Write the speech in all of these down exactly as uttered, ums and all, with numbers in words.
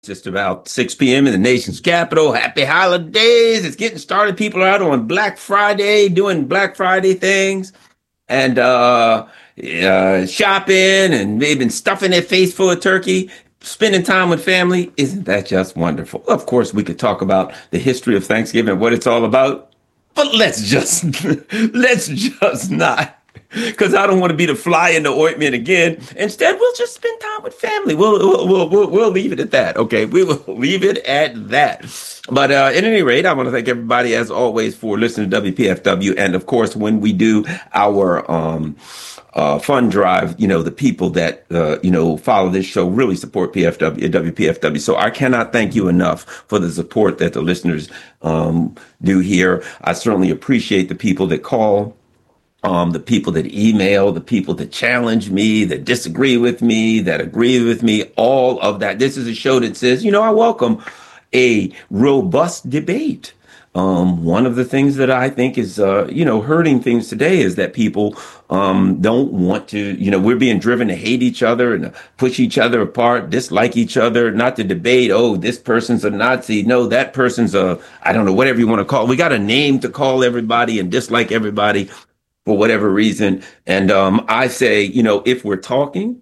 Just about six p m in the nation's capital. Happy holidays. It's getting started. People are out on Black Friday doing Black Friday things and uh, uh, shopping, and they've been stuffing their face full of turkey, spending time with family. Isn't that just wonderful? Of course, we could talk about the history of Thanksgiving, what it's all about, but let's just let's just not. Because I don't want to be the fly in the ointment again. Instead, we'll just spend time with family. We'll we'll we'll, we'll, we'll leave it at that. Okay, we will leave it at that. But uh, at any rate, I want to thank everybody as always for listening to W P F W, and of course, when we do our um, uh, fund drive, you know, the people that uh, you know follow this show really support P F W, W P F W. So I cannot thank you enough for the support that the listeners um, do here. I certainly appreciate the people that call. Um, the people that email, the people that challenge me, that disagree with me, that agree with me, all of that. This is a show that says, you know, I welcome a robust debate. Um, one of the things that I think is, uh, you know, hurting things today is that people um, don't want to, you know, we're being driven to hate each other and push each other apart, dislike each other, not to debate, oh, this person's a Nazi. No, that person's a, I don't know, whatever you want to call it. We got a name to call everybody and dislike everybody for whatever reason. And um, I say, you know, if we're talking,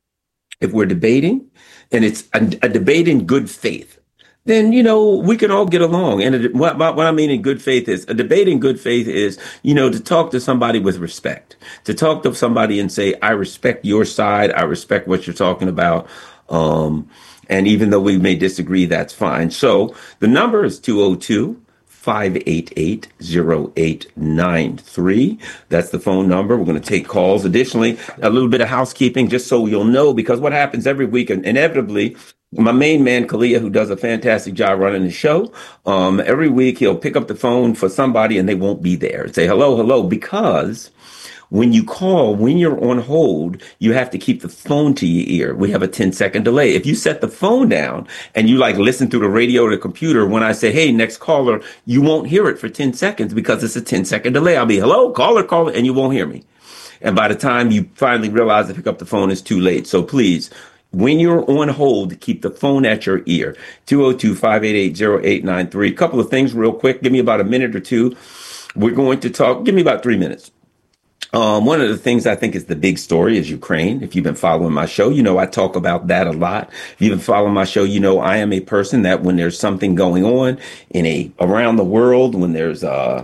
if we're debating, and it's a, a debate in good faith, then, you know, we can all get along. And it, what, what I mean in good faith is a debate in good faith is, you know, to talk to somebody with respect, to talk to somebody and say, I respect your side. I respect what you're talking about. Um, and even though we may disagree, that's fine. So the number is two oh two, five eight eight, oh eight nine three. That's the phone number. We're going to take calls. Additionally, a little bit of housekeeping, just so you'll know, because what happens every week, inevitably, my main man, Kalia, who does a fantastic job running the show, um, every week he'll pick up the phone for somebody and they won't be there and say, hello, hello, because when you call, when you're on hold, you have to keep the phone to your ear. We have a ten second delay. If you set the phone down and you like listen through the radio or the computer, when I say, hey, next caller, you won't hear it for ten seconds because it's a ten second delay. I'll be, hello, caller, caller, and you won't hear me. And by the time you finally realize to pick up the phone, it's too late. So please, when you're on hold, keep the phone at your ear. two oh two, five eight eight, oh eight nine three. A couple of things real quick. Give me about a minute or two. We're going to talk. Give me about three minutes. Um, one of the things I think is the big story is Ukraine. If you've been following my show, you know I talk about that a lot. If you've been following my show, you know I am a person that when there's something going on in a around the world, when there's uh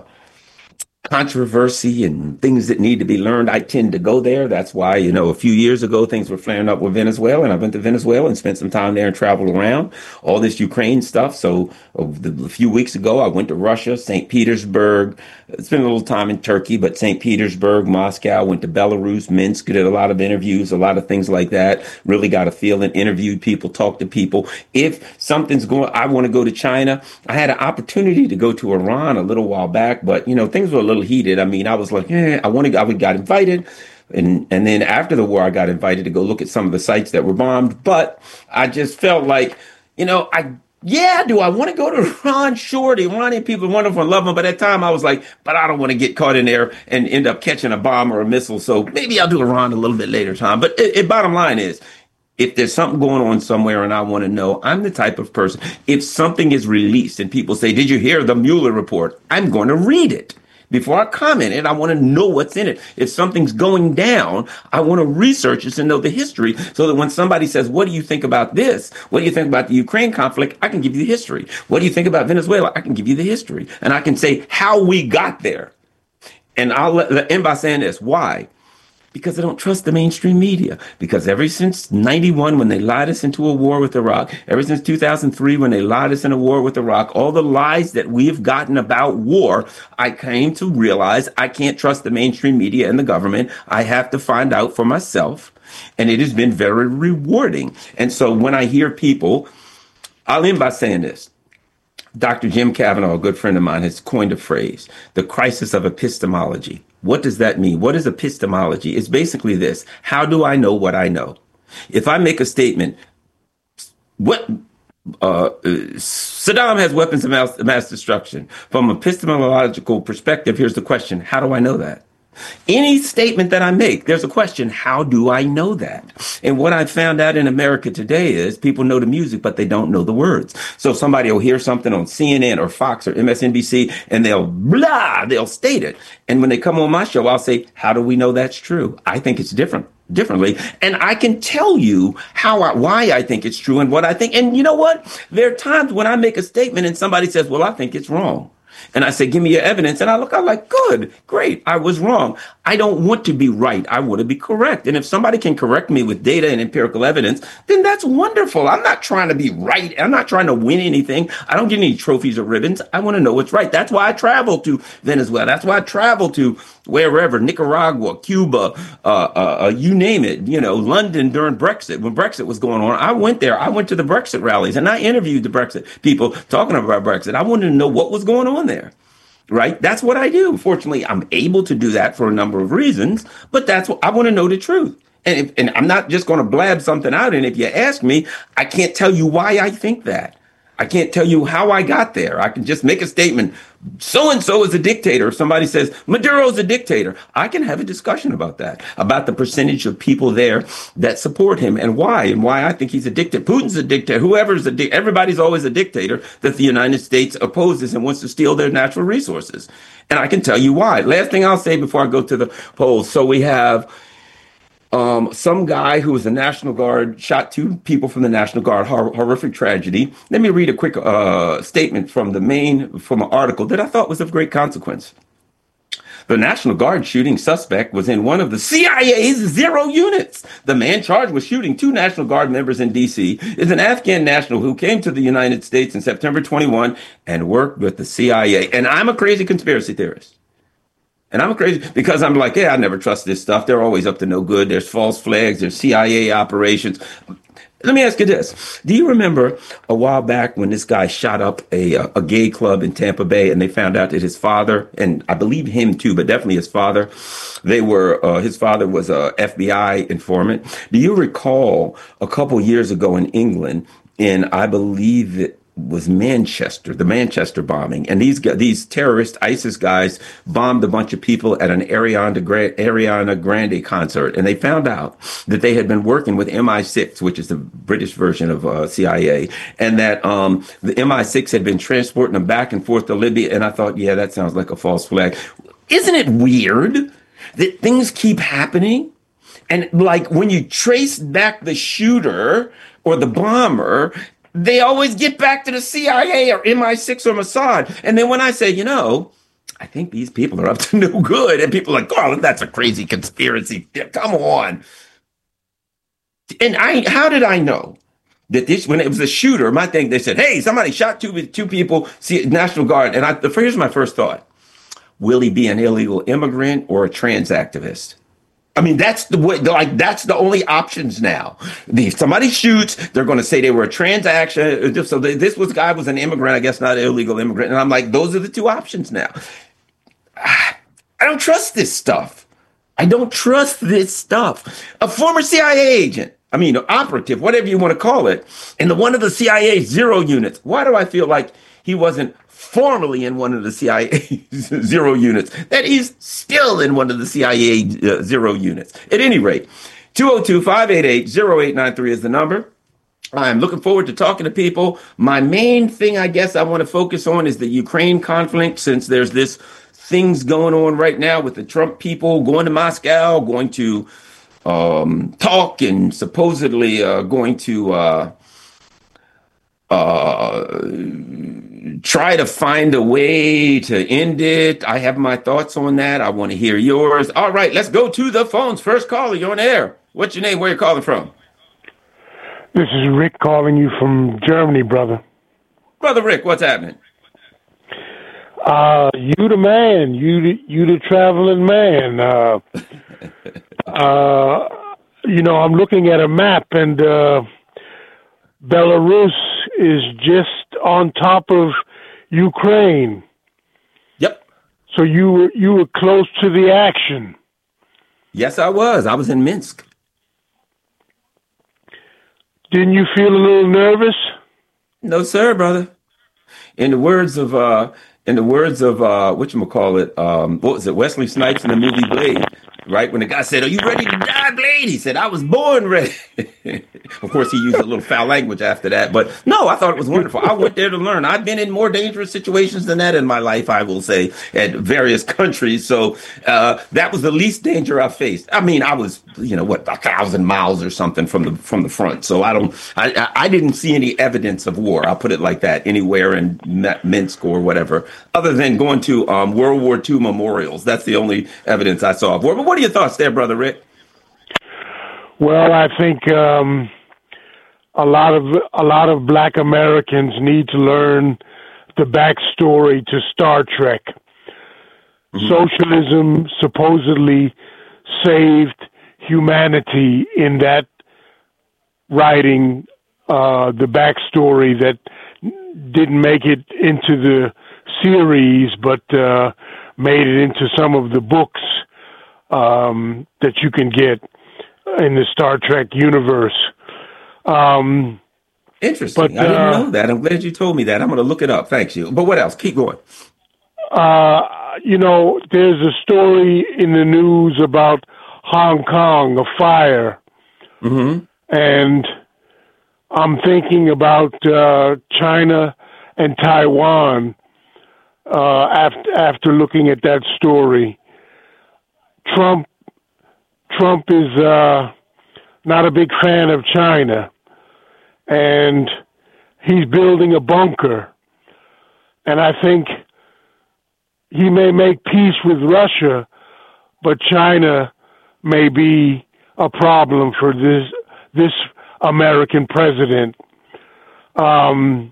controversy and things that need to be learned, I tend to go there. That's why, you know, a few years ago, things were flaring up with Venezuela, and I went to Venezuela and spent some time there and traveled around all this Ukraine stuff. So uh, the, a few weeks ago, I went to Russia, Saint Petersburg, spent a little time in Turkey, but Saint Petersburg, Moscow, went to Belarus, Minsk, did a lot of interviews, a lot of things like that. Really got a feel and interviewed people, talked to people. If something's going, I want to go to China. I had an opportunity to go to Iran a little while back, but, you know, things were a little heated. I mean, I was like, eh, I want to, I got invited. And, and then after the war, I got invited to go look at some of the sites that were bombed. But I just felt like, you know, I, yeah, do I want to go to Iran? Sure. The Iranian people are wonderful and love them. But at the time I was like, but I don't want to get caught in there and end up catching a bomb or a missile. So maybe I'll do Iran a little bit later time. But it, it, bottom line is, if there's something going on somewhere and I want to know, I'm the type of person, if something is released and people say, did you hear the Mueller report? I'm going to read it. Before I comment it, I want to know what's in it. If something's going down, I want to research it and know the history so that when somebody says, what do you think about this? What do you think about the Ukraine conflict? I can give you the history. What do you think about Venezuela? I can give you the history. And I can say how we got there. And I'll let, let end by saying this. Why? Because I don't trust the mainstream media. Because ever since ninety-one, when they lied us into a war with Iraq, ever since two thousand three, when they lied us in a war with Iraq, all the lies that we have gotten about war, I came to realize I can't trust the mainstream media and the government. I have to find out for myself. And it has been very rewarding. And so when I hear people, I'll end by saying this. Doctor Jim Kavanaugh, a good friend of mine, has coined a phrase, the crisis of epistemology. What does that mean? What is epistemology? It's basically this. How do I know what I know? If I make a statement, what uh, Saddam has weapons of mass, mass destruction. From an epistemological perspective, here's the question. How do I know that? Any statement that I make, there's a question, how do I know that? And what I found out in America today is people know the music, but they don't know the words. So somebody will hear something on C N N or Fox or M S N B C and they'll blah, they'll state it. And when they come on my show, I'll say, how do we know that's true? I think it's different. differently. And I can tell you how I, why I think it's true and what I think. And you know what? There are times when I make a statement and somebody says, well, I think it's wrong. And I say, give me your evidence. And I look, I'm like, good, great. I was wrong. I don't want to be right. I want to be correct. And if somebody can correct me with data and empirical evidence, then that's wonderful. I'm not trying to be right. I'm not trying to win anything. I don't get any trophies or ribbons. I want to know what's right. That's why I travel to Venezuela. That's why I travel to wherever, Nicaragua, Cuba, uh, uh, uh, you name it, you know, London during Brexit. When Brexit was going on, I went there. I went to the Brexit rallies and I interviewed the Brexit people talking about Brexit. I wanted to know what was going on there. Right. That's what I do. Fortunately, I'm able to do that for a number of reasons, but that's what I want to know the truth. And, if, and I'm not just going to blab something out. And if you ask me, I can't tell you why I think that. I can't tell you how I got there. I can just make a statement. So-and-so is a dictator. If somebody says Maduro's a dictator, I can have a discussion about that, about the percentage of people there that support him and why, and why I think he's a dictator. Putin's a dictator. Whoever's a dictator, everybody's always a dictator that the United States opposes and wants to steal their natural resources. And I can tell you why. Last thing I'll say before I go to the polls. So we have Um, some guy who was a National Guard shot two people from the National Guard, hor- horrific tragedy. Let me read a quick uh, statement from the main, from an article that I thought was of great consequence. The National Guard shooting suspect was in one of the C I A's zero units. The man charged with shooting two National Guard members in D C is an Afghan national who came to the United States in September twenty-first and worked with the C I A. And I'm a crazy conspiracy theorist. And I'm crazy because I'm like, yeah, I never trust this stuff. They're always up to no good. There's false flags. There's C I A operations. Let me ask you this. Do you remember a while back when this guy shot up a, a gay club in Tampa Bay and they found out that his father, and I believe him too, but definitely his father, they were, uh, his father was a F B I informant. Do you recall a couple years ago in England, in, I believe it was Manchester, the Manchester bombing. And these these terrorist ISIS guys bombed a bunch of people at an Ariana Grande, Ariana Grande concert. And they found out that they had been working with M I six, which is the British version of uh, C I A, and that um, the M I six had been transporting them back and forth to Libya. And I thought, yeah, that sounds like a false flag. Isn't it weird that things keep happening? And like when you trace back the shooter or the bomber, they always get back to the C I A or M I six or Mossad. And then when I say, you know, I think these people are up to no good, and people are like, oh, that's a crazy conspiracy. Come on. And I, how did I know that this, when it was a shooter, my thing, they said, hey, somebody shot two, two people, see, National Guard. And I, the, here's my first thought. Will he be an illegal immigrant or a trans activist? I mean, that's the way, like, that's the only options now. If somebody shoots, they're going to say they were a transaction. So this was guy was an immigrant, I guess, not an illegal immigrant. And I'm like, those are the two options now. I don't trust this stuff. I don't trust this stuff. A former C I A agent, I mean, operative, whatever you want to call it, in the one of the C I A zero units. Why do I feel like he wasn't formerly in one of the C I A zero units, that he's still in one of the C I A uh, zero units? At any rate, two oh two, five eight eight, oh eight nine three is the number. I'm looking forward to talking to people. My main thing, I guess, I want to focus on is the Ukraine conflict, since there's this things going on right now with the Trump people going to Moscow, going to um, talk and supposedly uh, going to uh, uh, try to find a way to end it. I have my thoughts on that. I want to hear yours. All right, let's go to the phones. First caller, you're on air. What's your name? Where you calling from? This is Rick calling you from Germany, brother. Brother Rick, what's happening? Uh, you the man. You the, you the traveling man. Uh, uh, you know, I'm looking at a map, and uh, Belarus is just on top of Ukraine. Yep. So you were you were close to the action. Yes, I was. I was in Minsk. Didn't you feel a little nervous? No, sir, brother. In the words of uh, In the words of uh, whatchamacallit, um, what was it, Wesley Snipes in the movie Blade, right? When the guy said, "Are you ready to die, Blade?" He said, "I was born ready." Of course, he used a little foul language after that, but no, I thought it was wonderful. I went there to learn. I've been in more dangerous situations than that in my life, I will say, at various countries. So uh, that was the least danger I faced. I mean, I was, you know, what, a thousand miles or something from the from the front. So I don't, I, I didn't see any evidence of war. I'll put it like that, anywhere in Minsk or whatever, other than going to um, World War Two memorials. That's the only evidence I saw of war. But what are your thoughts there, Brother Rick? Well, I think um, a lot of a lot of Black Americans need to learn the backstory to Star Trek. Mm-hmm. Socialism supposedly saved humanity in that writing, uh, the backstory that didn't make it into the series, but uh, made it into some of the books um, that you can get in the Star Trek universe. Um, Interesting. But, I didn't uh, know that. I'm glad you told me that. I'm going to look it up. Thanks you. But what else? Keep going. Uh, you know, there's a story in the news about Hong Kong, a fire. Mm-hmm. And I'm thinking about uh, China and Taiwan uh, after, after looking at that story. Trump Trump is uh, not a big fan of China, and he's building a bunker. And I think he may make peace with Russia, but China may be a problem for this this American president. Um,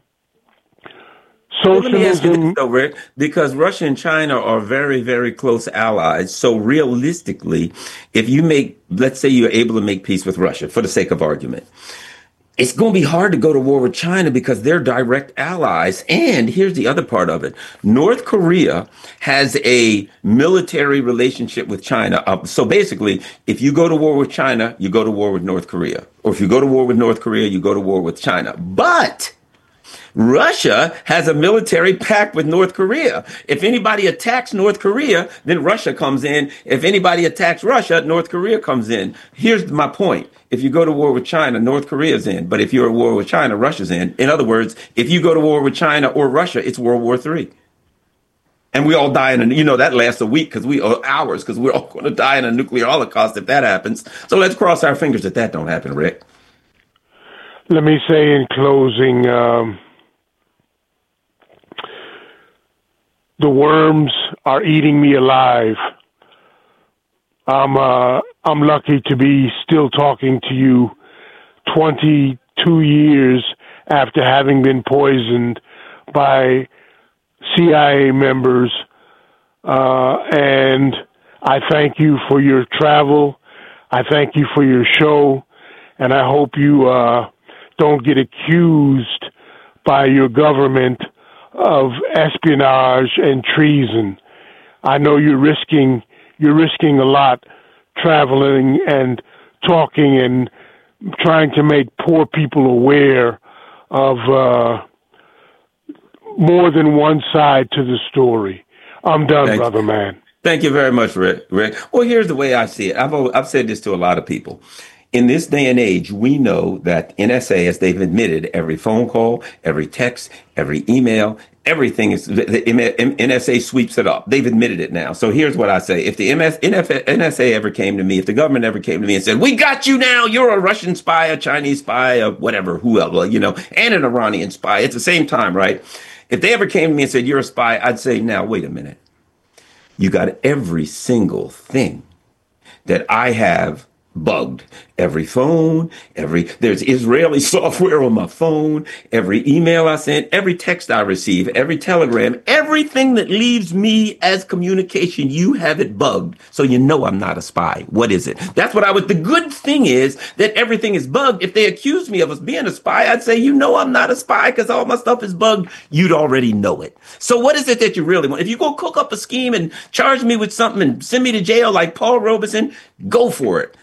Well, let me ask you this, though, Rick, because Russia and China are very, very close allies. So realistically, if you make, let's say you're able to make peace with Russia, for the sake of argument, it's going to be hard to go to war with China because they're direct allies. And here's the other part of it. North Korea has a military relationship with China. Uh, so basically, if you go to war with China, you go to war with North Korea. Or if you go to war with North Korea, you go to war with China. But Russia has a military pact with North Korea. If anybody attacks North Korea, then Russia comes in. If anybody attacks Russia, North Korea comes in. Here's my point. If you go to war with China, North Korea's in. But if you're at war with China, Russia's in. In other words, if you go to war with China or Russia, it's World War Three. And we all die in a, you know, that lasts a week because we, or hours, because we're all going to die in a nuclear holocaust if that happens. So let's cross our fingers that that don't happen, Rick. Let me say in closing, um, the worms are eating me alive. I'm uh, I'm lucky to be still talking to you twenty-two years after having been poisoned by C I A members. Uh, and I thank you for your travel. I thank you for your show. And I hope you uh, don't get accused by your government of espionage and treason. I know you're risking you're risking a lot traveling and talking and trying to make poor people aware of uh, more than one side to the story. I'm done, Thank brother you. man. Thank you very much, Rick. Rick. Well, here's the way I see it. I've I've said this to a lot of people. In this day and age, we know that N S A, as they've admitted, every phone call, every text, every email, everything is, the N S A sweeps it up. They've admitted it now. So here's what I say. If the N S A ever came to me, if the government ever came to me and said, we got you now, you're a Russian spy, a Chinese spy, a whatever, whoever, you know, and an Iranian spy at the same time, right? If they ever came to me and said, you're a spy, I'd say, now, wait a minute. You got every single thing that I have bugged. Every phone, every, there's Israeli software on my phone, every email I sent, every text I receive, every telegram, everything that leaves me as communication, you have it bugged. So you know I'm not a spy. What is it? That's what I was, the good thing is that everything is bugged. If they accuse me of us being a spy, I'd say, you know I'm not a spy because all my stuff is bugged. You'd already know it. So what is it that you really want? If you go cook up a scheme and charge me with something and send me to jail like Paul Robeson, go for it.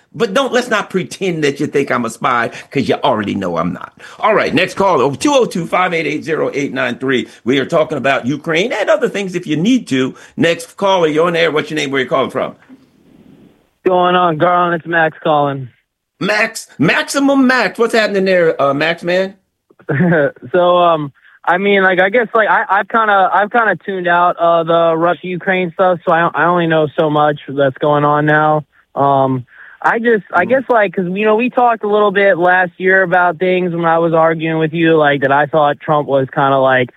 But don't let's not pretend that you think I'm a spy because you already know I'm not. All right, next call over two oh two, five eight eight, oh eight nine three. We are talking about Ukraine and other things if you need to. Next caller, you're on air. What's your name? Where you calling from? Going on, Garland? It's Max calling. Max, Maximum Max. What's happening there, uh, Max man? so, um, I mean, like, I guess, like, I, I've kind of, I've kind of tuned out uh, the Russia-Ukraine stuff, so I, I only know so much that's going on now. Um, I just, I guess, like, because, you know, we talked a little bit last year about things when I was arguing with you, like, that I thought Trump was kind of, like,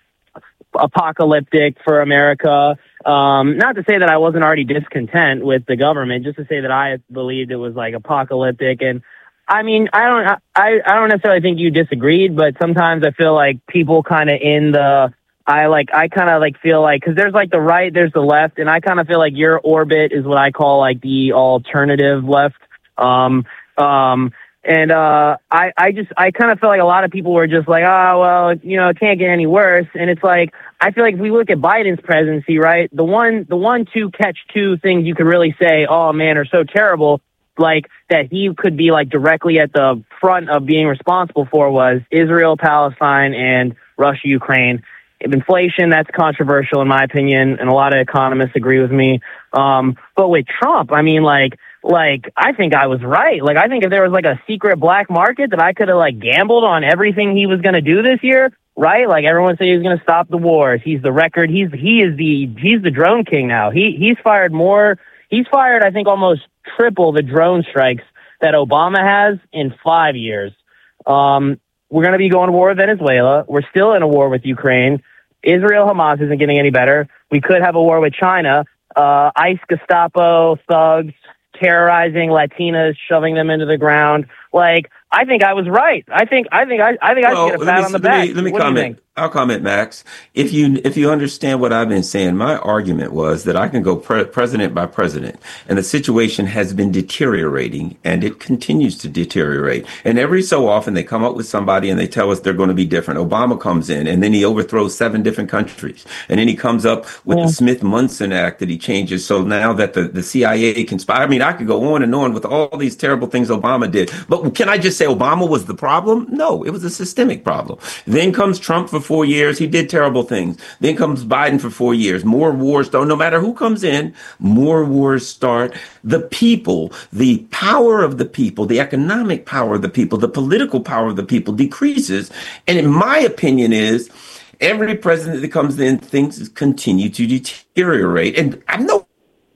apocalyptic for America. Um, not to say that I wasn't already discontent with the government, just to say that I believed it was, like, apocalyptic. And, I mean, I don't, I, I don't necessarily think you disagreed, but sometimes I feel like people kind of in the, I like, I kind of like feel like, cause there's like the right, there's the left, and I kind of feel like your orbit is what I call like the alternative left. Um, um, and, uh, I, I just, I kind of feel like a lot of people were just like, oh, well, you know, it can't get any worse. And it's like, I feel like if we look at Biden's presidency, right, the one, the one, two catch two things you could really say, oh man, are so terrible, like that he could be like directly at the front of being responsible for was Israel, Palestine, and Russia, Ukraine. Inflation, that's controversial in my opinion, and a lot of economists agree with me. Um, but with Trump, I mean, like, like I think I was right. Like, I think if there was like a secret black market that I could have like gambled on everything he was going to do this year, right? Like everyone said he was going to stop the wars. He's the record. He's he is the he's the drone king now. He he's fired more. He's fired, I think, almost triple the drone strikes that Obama has in five years. Um, We're going to be going to war with Venezuela. We're still in a war with Ukraine. Israel, Hamas isn't getting any better. We could have a war with China. Uh, ICE, Gestapo, thugs, terrorizing Latinas, shoving them into the ground. Like, I think I was right. I think I think I I think well, I should get a pat on the back. Let me, let me comment. I'll comment, Max. If you if you understand what I've been saying, my argument was that I can go pre- president by president, and the situation has been deteriorating, and it continues to deteriorate. And every so often they come up with somebody and they tell us they're going to be different. Obama comes in, and then he overthrows seven different countries, and then he comes up with yeah. the Smith-Munson Act that he changes. So now that the, the C I A can spy. I mean, I could go on and on with all these terrible things Obama did. But can I just say Obama was the problem? No, it was a systemic problem. Then comes Trump for four years. He did terrible things. Then comes Biden for four years. More wars start. No matter who comes in, more wars start. The people, the power of the people, the economic power of the people, the political power of the people decreases. And in my opinion is every president that comes in, things continue to deteriorate. And I'm no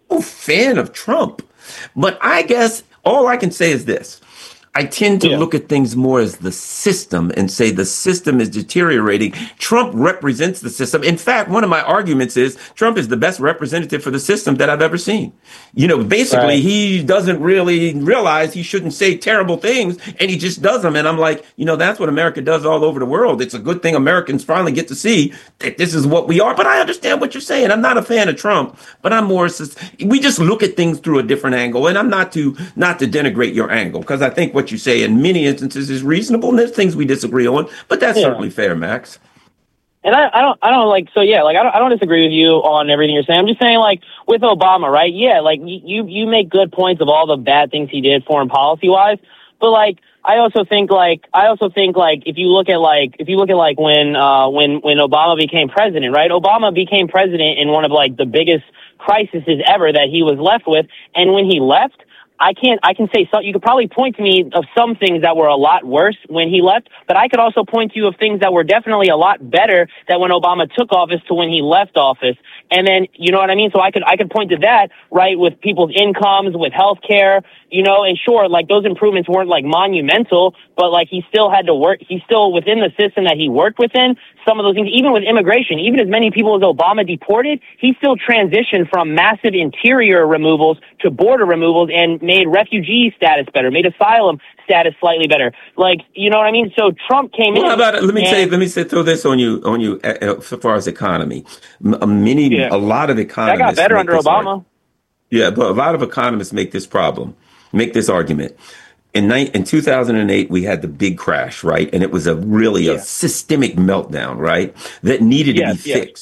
fan of Trump, but I guess all I can say is this. I tend to yeah. look at things more as the system and say the system is deteriorating. Trump represents the system. In fact, one of my arguments is Trump is the best representative for the system that I've ever seen. You know, basically, right. he doesn't really realize he shouldn't say terrible things, and he just does them. And I'm like, you know, that's what America does all over the world. It's a good thing Americans finally get to see that this is what we are. But I understand what you're saying. I'm not a fan of Trump, but I'm more, we just look at things through a different angle. And I'm not to, not to denigrate your angle, because I think what you say in many instances is reasonable, and there's things we disagree on, but that's yeah. certainly fair, Max. And I, I don't, I don't like, so yeah, like I don't, I don't disagree with you on everything you're saying. I'm just saying, like with Obama, right? Yeah, like you, you make good points of all the bad things he did foreign policy wise, but like I also think, like I also think, like if you look at like if you look at like when, uh, when when Obama became president, right? Obama became president in one of like the biggest crises ever that he was left with, and when he left. I can't, I can say so. You could probably point to me of some things that were a lot worse when he left, but I could also point to you of things that were definitely a lot better that when Obama took office to when he left office. And then, you know what I mean? So I could, I could point to that, right, with people's incomes, with healthcare, you know, and sure, like those improvements weren't like monumental, but like he still had to work, he's still within the system that he worked within. Some of those things, even with immigration, even as many people as Obama deported, he still transitioned from massive interior removals to border removals and made refugee status better, made asylum status slightly better. Like, you know what I mean? So Trump came well, in. How about it? Let me and, say, let me say, throw this on you, on you, uh, so far as economy. M- many, yeah. a lot of economists. That got better under Obama. Argument. Yeah, but a lot of economists make this problem, make this argument. In, ni- in two thousand eight, we had the big crash, right? And it was a really yeah. a systemic meltdown, right? That needed yes, to be yes. fixed.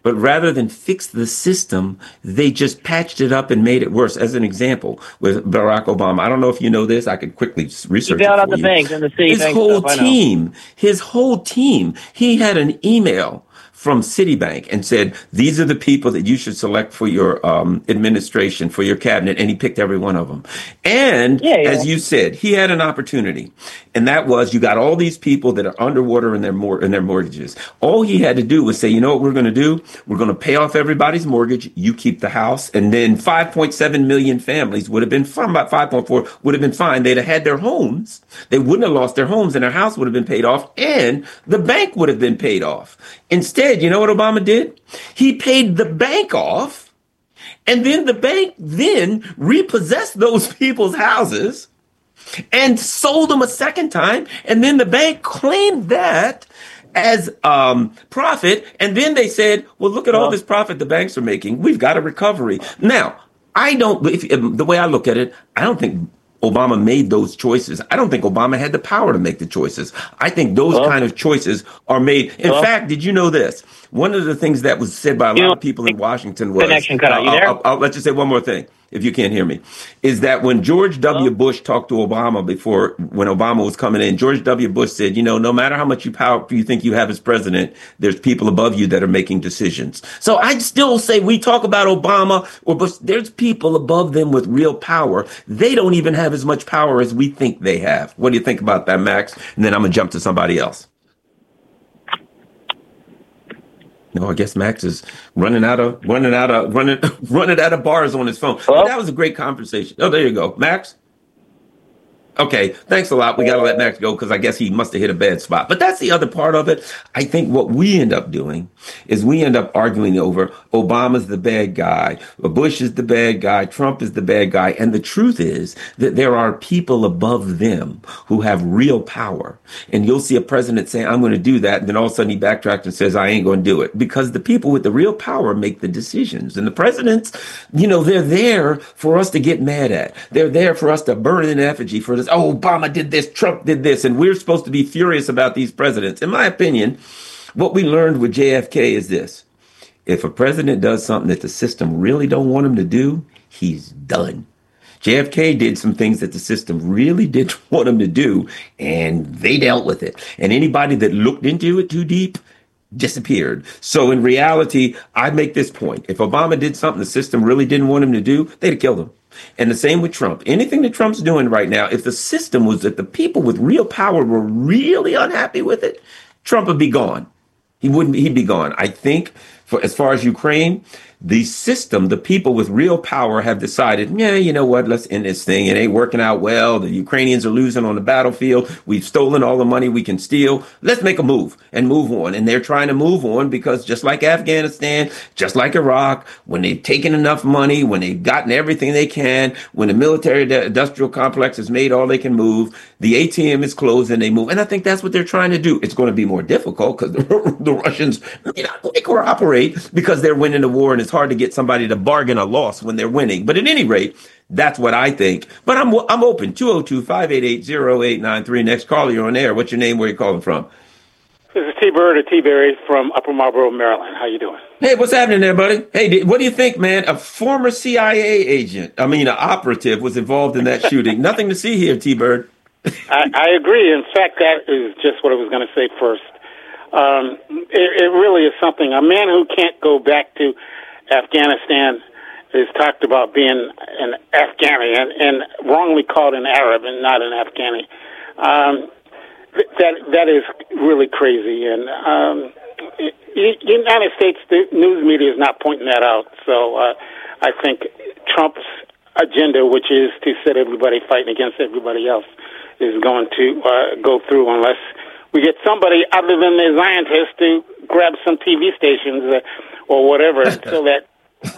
But rather than fix the system, they just patched it up and made it worse. As an example, with Barack Obama, I don't know if you know this. I could quickly research he bailed it out for the you. banks and the city His bank whole stuff, I know. team, his whole team, he had an email from Citibank and said, these are the people that you should select for your um, administration, for your cabinet. And he picked every one of them. And Yeah, yeah. as you said, he had an opportunity. And that was, you got all these people that are underwater in their mor- in their mortgages. All he had to do was say, you know what we're going to do? We're going to pay off everybody's mortgage. You keep the house. And then five point seven million families would have been fine. About five point four would have been fine. They'd have had their homes. They wouldn't have lost their homes and their house would have been paid off. And the bank would have been paid off. Instead, you know what Obama did? He paid the bank off, and then the bank then repossessed those people's houses and sold them a second time, and then the bank claimed that as um, profit, and then they said, well, look at all this profit the banks are making. We've got a recovery. Now, I don't, if, the way I look at it, I don't think Obama made those choices. I don't think Obama had the power to make the choices. I think those well, kind of choices are made. In well, fact, did you know this? One of the things that was said by a lot know, of people in Washington was, connection cut out. You I'll, there? I'll, I'll, let's just say one more thing, if you can't hear me, is that when George W. Bush talked to Obama before, when Obama was coming in, George W. Bush said, you know, no matter how much you power you think you have as president, there's people above you that are making decisions. So I'd still say we talk about Obama or Bush, there's people above them with real power. They don't even have as much power as we think they have. What do you think about that, Max? And then I'm going to jump to somebody else. No, I guess Max is running out of running out of running running out of bars on his phone. But that was a great conversation. Oh, there you go, Max. Okay, thanks a lot. We got to let Max go because I guess he must have hit a bad spot. But that's the other part of it. I think what we end up doing is we end up arguing over Obama's the bad guy, Bush is the bad guy, Trump is the bad guy. And the truth is that there are people above them who have real power. And you'll see a president saying, I'm going to do that. And then all of a sudden he backtracks and says, I ain't going to do it. Because the people with the real power make the decisions. And the presidents, you know, they're there for us to get mad at. They're there for us to burn in effigy for this. Oh, Obama did this, Trump did this, and we're supposed to be furious about these presidents. In my opinion, what we learned with J F K is this. If a president does something that the system really don't want him to do, he's done. J F K did some things that the system really didn't want him to do, and they dealt with it. And anybody that looked into it too deep disappeared. So in reality, I make this point. If Obama did something the system really didn't want him to do, they'd have killed him. And the same with Trump. Anything that Trump's doing right now, if the system was that the people with real power were really unhappy with it, Trump would be gone. He wouldn't, he'd be gone. I think for as far as Ukraine, the system, the people with real power have decided, yeah, you know what, let's end this thing. It ain't working out well. The Ukrainians are losing on the battlefield. We've stolen all the money we can steal. Let's make a move and move on. And they're trying to move on because just like Afghanistan, just like Iraq, when they've taken enough money, when they've gotten everything they can, when the military industrial complex has made all they can move, the A T M is closed and they move. And I think that's what they're trying to do. It's going to be more difficult because the, the Russians, you know, they cooperate because they're winning the war and it's hard to get somebody to bargain a loss when they're winning. But at any rate, that's what I think. But I'm I'm open. two oh two, five eight eight, oh eight nine three. Next caller, you're on air. What's your name? Where are you calling from? This is T-Bird or T-Berry from Upper Marlboro, Maryland. How you doing? Hey, what's happening there, buddy? Hey, what do you think, man? A former C I A agent, I mean, an operative, was involved in that shooting. Nothing to see here, T-Bird. I, I agree. In fact, that is just what I was going to say first. Um, it, it really is something. A man who can't go back to Afghanistan is talked about being an Afghani and, and wrongly called an Arab and not an Afghani. Um, that that is really crazy. And um, the United States the news media is not pointing that out. So uh, I think Trump's agenda, which is to set everybody fighting against everybody else, is going to uh, go through unless we get somebody other than the Zionists to grab some T V stations uh, or whatever so that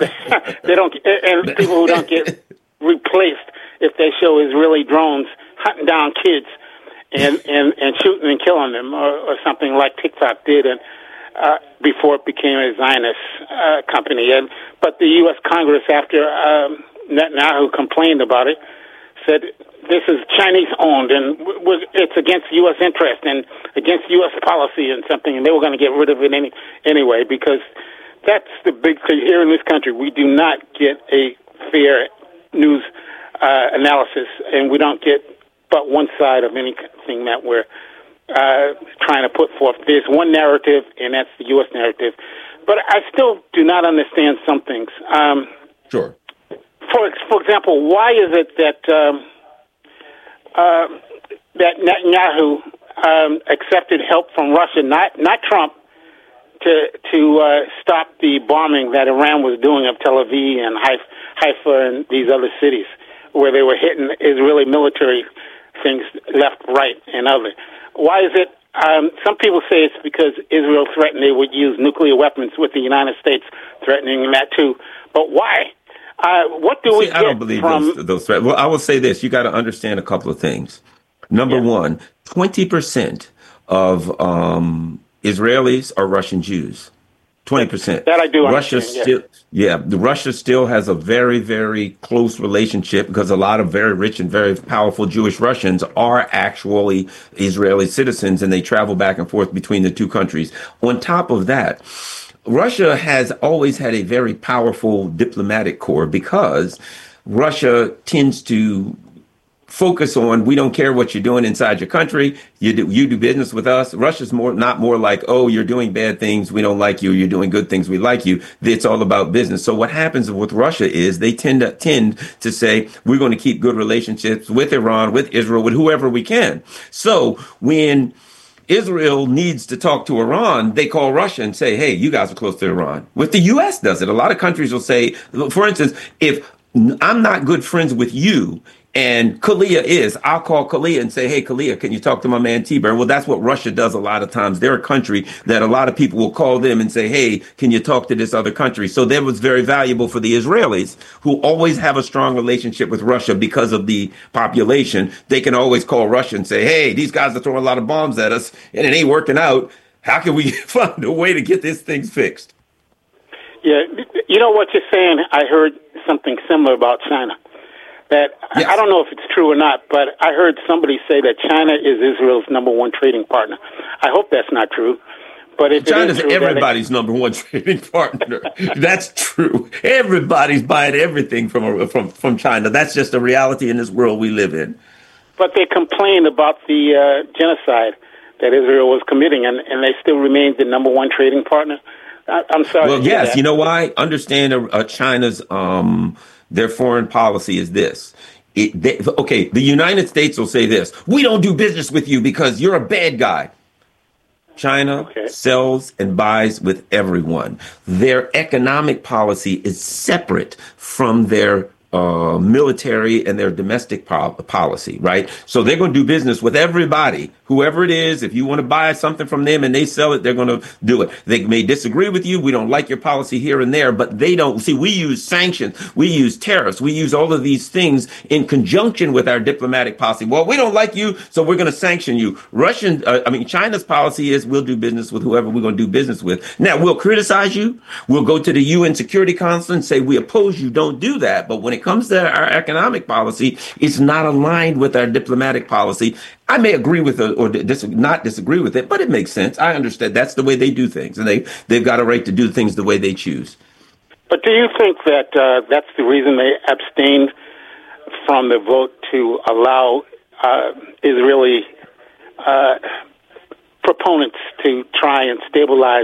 they don't, and people who don't get replaced if their show is really drones hunting down kids and, and, and shooting and killing them or, or something like TikTok did and uh, before it became a Zionist uh, company. And but the U S Congress, after um, Netanyahu complained about it, said this is Chinese-owned and w- it's against U S interest and against U S policy and something, and they were going to get rid of it any, anyway because that's the big thing here in this country. We do not get a fair news uh, analysis, and we don't get but one side of anything that we're uh, trying to put forth. There's one narrative, and that's the U S narrative. But I still do not understand some things. Um, sure. For for example, why is it that um, uh, that Netanyahu um, accepted help from Russia, not not Trump, to to uh, stop the bombing that Iran was doing of Tel Aviv and Haifa and these other cities, where they were hitting Israeli military things left, right, and other. Why is it? Um, some people say it's because Israel threatened they would use nuclear weapons, with the United States threatening that too. But why? Uh, what do See, we get I don't believe from those, those threats. Well, I will say this. You got to understand a couple of things. Number yeah. one, twenty percent of um, Israelis are Russian Jews. twenty percent. That I do Russia understand, still, yeah. yeah, Russia still has a very, very close relationship because a lot of very rich and very powerful Jewish Russians are actually Israeli citizens, and they travel back and forth between the two countries. On top of that, Russia has always had a very powerful diplomatic corps because Russia tends to focus on, we don't care what you're doing inside your country. You do, you do business with us. Russia's more, not more like, oh, you're doing bad things, we don't like you. You're doing good things, we like you. It's all about business. So what happens with Russia is they tend to tend to say, we're going to keep good relationships with Iran, with Israel, with whoever we can. So when Israel needs to talk to Iran, they call Russia and say, hey, you guys are close to Iran. With the U S does it. A lot of countries will say, for instance, if I'm not good friends with you and Kalia is, I'll call Kalia and say, hey, Kalia, can you talk to my man T-Burn? Well, that's what Russia does a lot of times. They're a country that a lot of people will call them and say, hey, can you talk to this other country? So that was very valuable for the Israelis, who always have a strong relationship with Russia because of the population. They can always call Russia and say, hey, these guys are throwing a lot of bombs at us and it ain't working out. How can we find a way to get this thing fixed? Yeah, you know what you're saying? I heard something similar about China. That yes. I don't know if it's true or not, but I heard somebody say that China is Israel's number one trading partner. I hope that's not true. But if China's it is true, everybody's it, number one trading partner. That's true. Everybody's buying everything from from from China. That's just a reality in this world we live in. But they complained about the uh, genocide that Israel was committing, and, and they still remain the number one trading partner. I, I'm sorry. Well, to yes. that. You know why? Understand uh, uh, China's um. Their foreign policy is this. It, they, okay, the United States will say this. We don't do business with you because you're a bad guy. China okay. sells and buys with everyone. Their economic policy is separate from their uh, military and their domestic po- policy, right? So they're going to do business with everybody, whoever it is. If you want to buy something from them and they sell it, they're going to do it. They may disagree with you. We don't like your policy here and there, but they don't. See, we use sanctions. We use tariffs. We use all of these things in conjunction with our diplomatic policy. Well, we don't like you, so we're going to sanction you. Russian, uh, I mean, China's policy is we'll do business with whoever we're going to do business with. Now, we'll criticize you. We'll go to the U N Security Council and say we oppose you. Don't do that. But when it comes to our economic policy, it's not aligned with our diplomatic policy. I may agree with it or dis- not disagree with it, but it makes sense. I understand that's the way they do things, and they, they've got a right to do things the way they choose. But do you think that uh, that's the reason they abstained from the vote to allow uh, Israeli uh, proponents to try and stabilize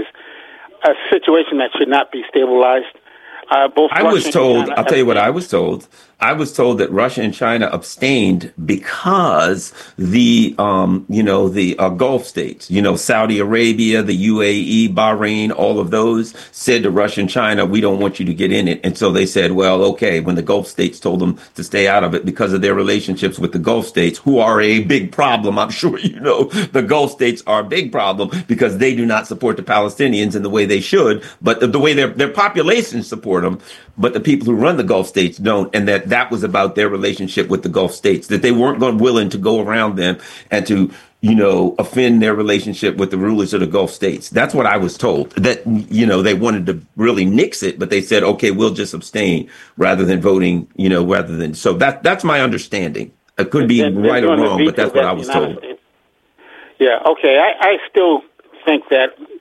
a situation that should not be stabilized? Uh, both I Russia was told, I'll tell you what I abstained. was told. I was told that Russia and China abstained because the, um, you know, the uh, Gulf states, you know, Saudi Arabia, the U A E, Bahrain, all of those said to Russia and China, we don't want you to get in it. And so they said, well, okay, when the Gulf states told them to stay out of it because of their relationships with the Gulf states, who are a big problem. I'm sure you know the Gulf states are a big problem because they do not support the Palestinians in the way they should, but the, the way their, their populations support them, but the people who run the Gulf states don't. And that that was about their relationship with the Gulf states, that they weren't going willing to go around them and to, you know, offend their relationship with the rulers of the Gulf states. That's what I was told, that, you know, they wanted to really nix it, but they said, OK, we'll just abstain rather than voting, you know, rather than. So that that's my understanding. It could be They're- right they're or doing the wrong, but veto that's what that I the was United told. States- Yeah, okay. I, I still think that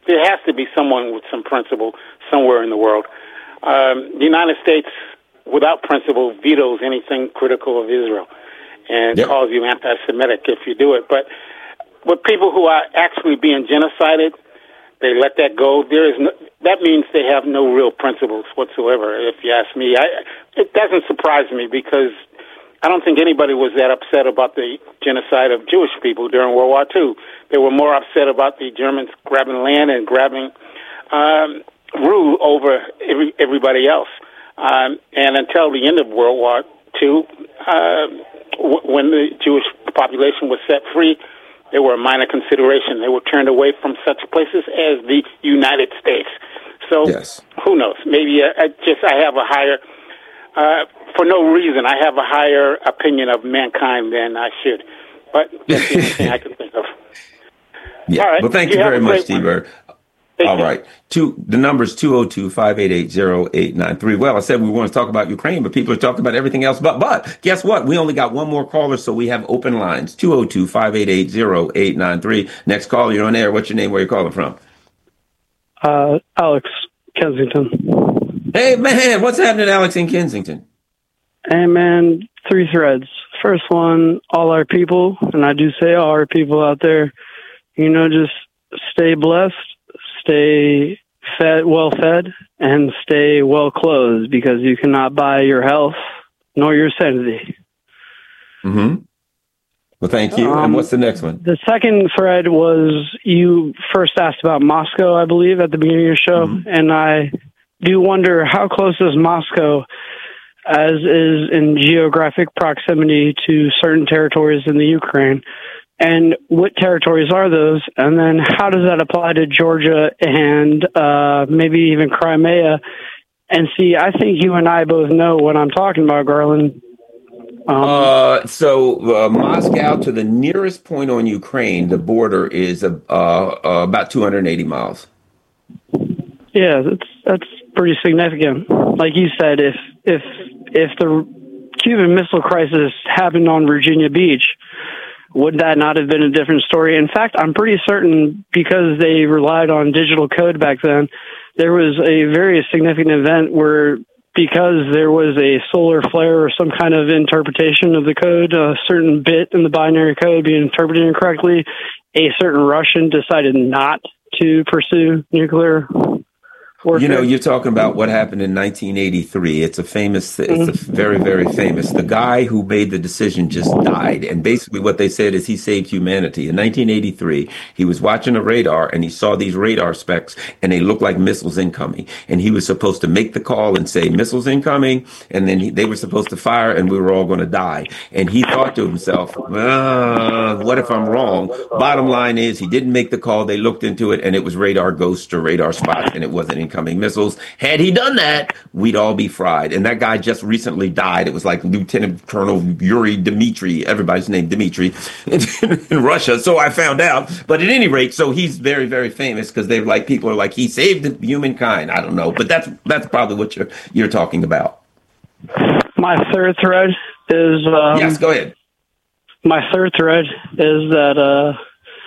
there has to be someone with some principle somewhere in the world. Um, the United States, without principle, vetoes anything critical of Israel and yep. calls you anti-Semitic if you do it. But with people who are actually being genocided, they let that go. There is no, that means they have no real principles whatsoever, if you ask me. I, it doesn't surprise me because I don't think anybody was that upset about the genocide of Jewish people during World War Two. They were more upset about the Germans grabbing land and grabbing um, rule over every, everybody else. Um, and until the end of World War Two, uh, w- when the Jewish population was set free, they were a minor consideration. They were turned away from such places as the United States. So yes. Who knows? Maybe I, I just I have a higher, uh, for no reason, I have a higher opinion of mankind than I should. But that's the only thing I can think of. Yeah. All right. Well, thank you, you very much, T-Bird. All right. Two, the number is two oh two, five eight eight, oh eight nine three. Well, I said we want to talk about Ukraine, but people are talking about everything else. But, but guess what? We only got one more caller, so we have open lines. two oh two, five eight eight, oh eight nine three. Next call, you're on air. What's your name? Where are you calling from? Uh, Alex, Kensington. Hey, man. What's happening, Alex, in Kensington? Hey, man. Three threads. First one, all our people, and I do say all our people out there, you know, just stay blessed. Stay fed, well fed, and stay well clothed because you cannot buy your health nor your sanity. Mm-hmm. Well, thank you. Um, and what's the next one? The second thread was you first asked about Moscow, I believe, at the beginning of your show. Mm-hmm. And I do wonder how close is Moscow as is in geographic proximity to certain territories in the Ukraine. And what territories are those? And then how does that apply to Georgia and uh, maybe even Crimea? And see, I think you and I both know what I'm talking about, Garland. Um, uh, so uh, Moscow to the nearest point on Ukraine, the border is uh, uh, about two hundred eighty miles. Yeah, that's that's pretty significant. Like you said, if if if the Cuban Missile Crisis happened on Virginia Beach, would that not have been a different story? In fact, I'm pretty certain because they relied on digital code back then, there was a very significant event where because there was a solar flare or some kind of interpretation of the code, a certain bit in the binary code being interpreted incorrectly, a certain Russian decided not to pursue nuclear warfare. You know, you're talking about what happened in nineteen eighty-three. It's a famous, it's mm-hmm. a very, very famous. The guy who made the decision just died. And basically what they said is he saved humanity. In nineteen eighty-three, he was watching a radar and he saw these radar specks and they looked like missiles incoming. And he was supposed to make the call and say missiles incoming. And then he, they were supposed to fire and we were all going to die. And he thought to himself, uh, what if I'm wrong? Bottom line is he didn't make the call. They looked into it and it was radar ghosts or radar spots and it wasn't incoming. Incoming missiles. Had he done that, we'd all be fried. And that guy just recently died. It was like Lieutenant Colonel Yuri Dmitry, everybody's named Dmitry, in, in Russia. So I found out. But at any rate, so he's very, very famous because they're like, people are like, he saved humankind. I don't know, but that's that's probably what you're you're talking about. My third thread is um, yes. Go ahead. My third thread is that. Uh,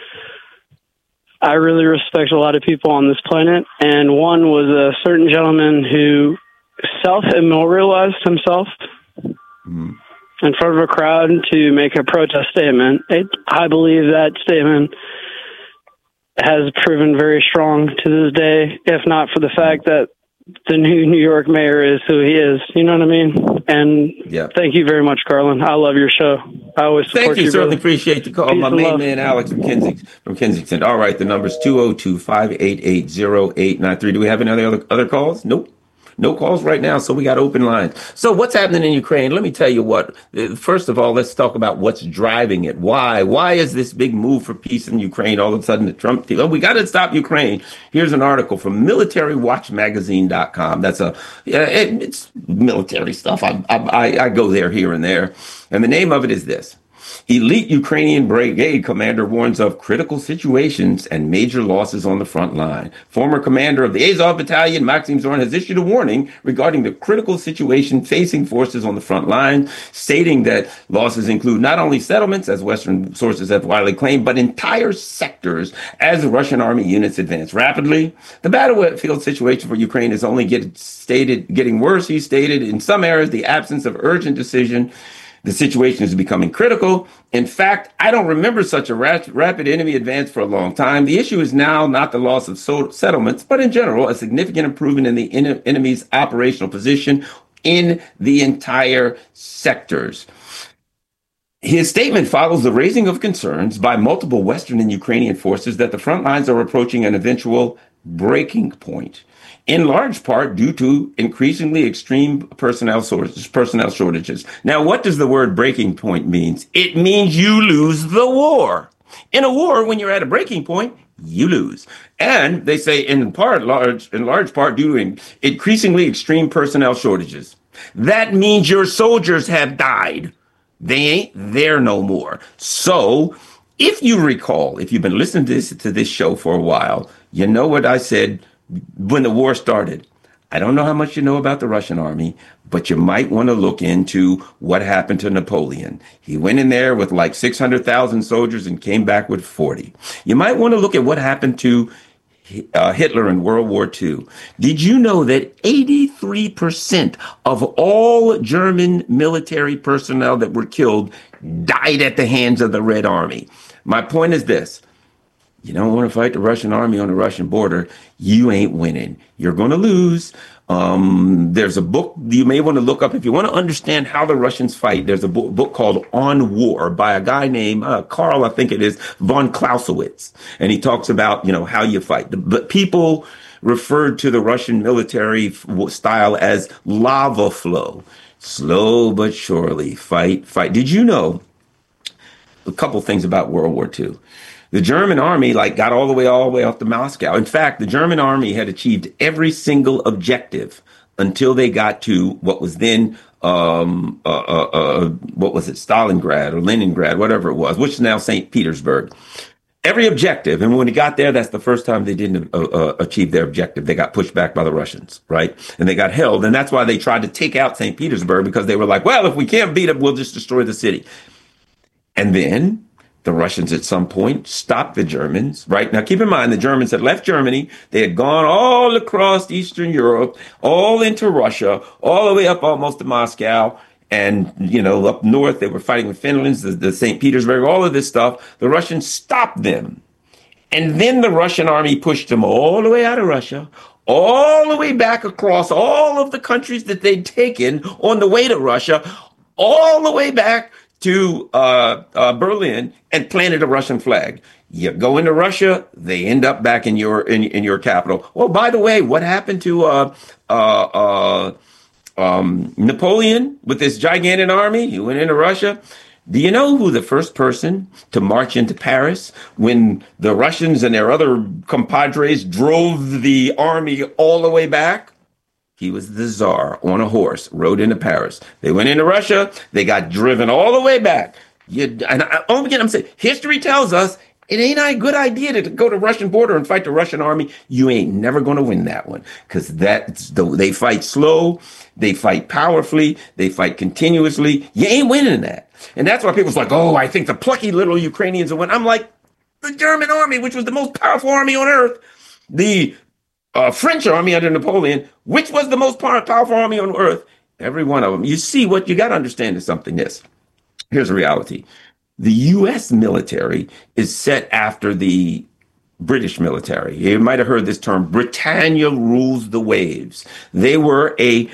I really respect a lot of people on this planet, and one was a certain gentleman who self-immortalized himself mm-hmm. in front of a crowd to make a protest statement. It, I believe that statement has proven very strong to this day, if not for the fact that the new New York mayor is who he is. You know what I mean? And yeah. Thank you very much, Garland. I love your show. I always support Thank you. you Certainly brother. Appreciate the call. Peace My main love. man, Alex from Kensington. From Kensington. All right. The number's two oh two, five eight eight, oh eight nine three. Do we have any other, other calls? Nope. No calls right now, so we got open lines. So what's happening in Ukraine? Let me tell you what. First of all, let's talk about what's driving it. Why? Why is this big move for peace in Ukraine all of a sudden the Trump team? Oh, we got to stop Ukraine. Here's an article from military watch magazine dot com. That's a, yeah, it, it's military stuff. I, I, I go there here and there. And the name of it is this. Elite Ukrainian brigade commander warns of critical situations and major losses on the front line. Former commander of the Azov battalion, Maxim Zorn, has issued a warning regarding the critical situation facing forces on the front line, stating that losses include not only settlements, as Western sources have widely claimed, but entire sectors as the Russian army units advance rapidly. The battlefield situation for Ukraine is only get stated, getting worse, he stated. In some areas, the absence of urgent decision, the situation is becoming critical. In fact, I don't remember such a ra- rapid enemy advance for a long time. The issue is now not the loss of so- settlements, but in general, a significant improvement in the en- enemy's operational position in the entire sectors. His statement follows the raising of concerns by multiple Western and Ukrainian forces that the front lines are approaching an eventual breaking point, in large part due to increasingly extreme personnel sources, personnel shortages. Now, what does the word breaking point mean? It means you lose the war. In a war, when you're at a breaking point, you lose. And they say in part, large, in large part due to increasingly extreme personnel shortages. That means your soldiers have died. They ain't there no more. So if you recall, if you've been listening to this, to this show for a while, you know what I said when the war started. I don't know how much you know about the Russian army, but you might want to look into what happened to Napoleon. He went in there with like six hundred thousand soldiers and came back with forty. You might want to look at what happened to uh, Hitler in World War Two. Did you know that eighty-three percent of all German military personnel that were killed died at the hands of the Red Army? My point is this. You don't want to fight the Russian army on the Russian border. You ain't winning. You're going to lose. Um, there's a book you may want to look up if you want to understand how the Russians fight. There's a book, book called On War by a guy named uh, Karl, I think it is, von Clausewitz. And he talks about, you know, how you fight. But people referred to the Russian military style as lava flow. Slow but surely. Fight, fight. Did you know a couple things about World War Two? The German army, like, got all the way, all the way up to Moscow. In fact, the German army had achieved every single objective until they got to what was then, um, uh, uh, uh, what was it, Stalingrad or Leningrad, whatever it was, which is now Saint Petersburg. Every objective. And when they got there, that's the first time they didn't uh, uh, achieve their objective. They got pushed back by the Russians, right? And they got held. And that's why they tried to take out Saint Petersburg, because they were like, well, if we can't beat them, we'll just destroy the city. And then the Russians at some point stopped the Germans, right? Now, keep in mind, the Germans had left Germany. They had gone all across Eastern Europe, all into Russia, all the way up almost to Moscow. And, you know, up north, they were fighting with Finland, the, the Saint Petersburg, all of this stuff. The Russians stopped them. And then the Russian army pushed them all the way out of Russia, all the way back across all of the countries that they'd taken on the way to Russia, all the way back to uh, uh, Berlin, and planted a Russian flag. You go into Russia, they end up back in your in, in your capital. Well, by the way, what happened to uh, uh, uh, um, Napoleon with this gigantic army? He went into Russia. Do you know who the first person to march into Paris when the Russians and their other compadres drove the army all the way back? He was the Tsar on a horse, rode into Paris. They went into Russia. They got driven all the way back. You, and I, oh, again, I'm saying, history tells us it ain't a good idea to go to the Russian border and fight the Russian army. You ain't never going to win that one, because that's the, they fight slow. They fight powerfully. They fight continuously. You ain't winning that. And that's why people's like, oh, I think the plucky little Ukrainians will win. I'm like, the German army, which was the most powerful army on earth, the Uh, French army under Napoleon, which was the most powerful army on earth, every one of them. You see, what you got to understand is something this. Here's the reality. The U S military is set after the British military. You might have heard this term, Britannia rules the waves. They were a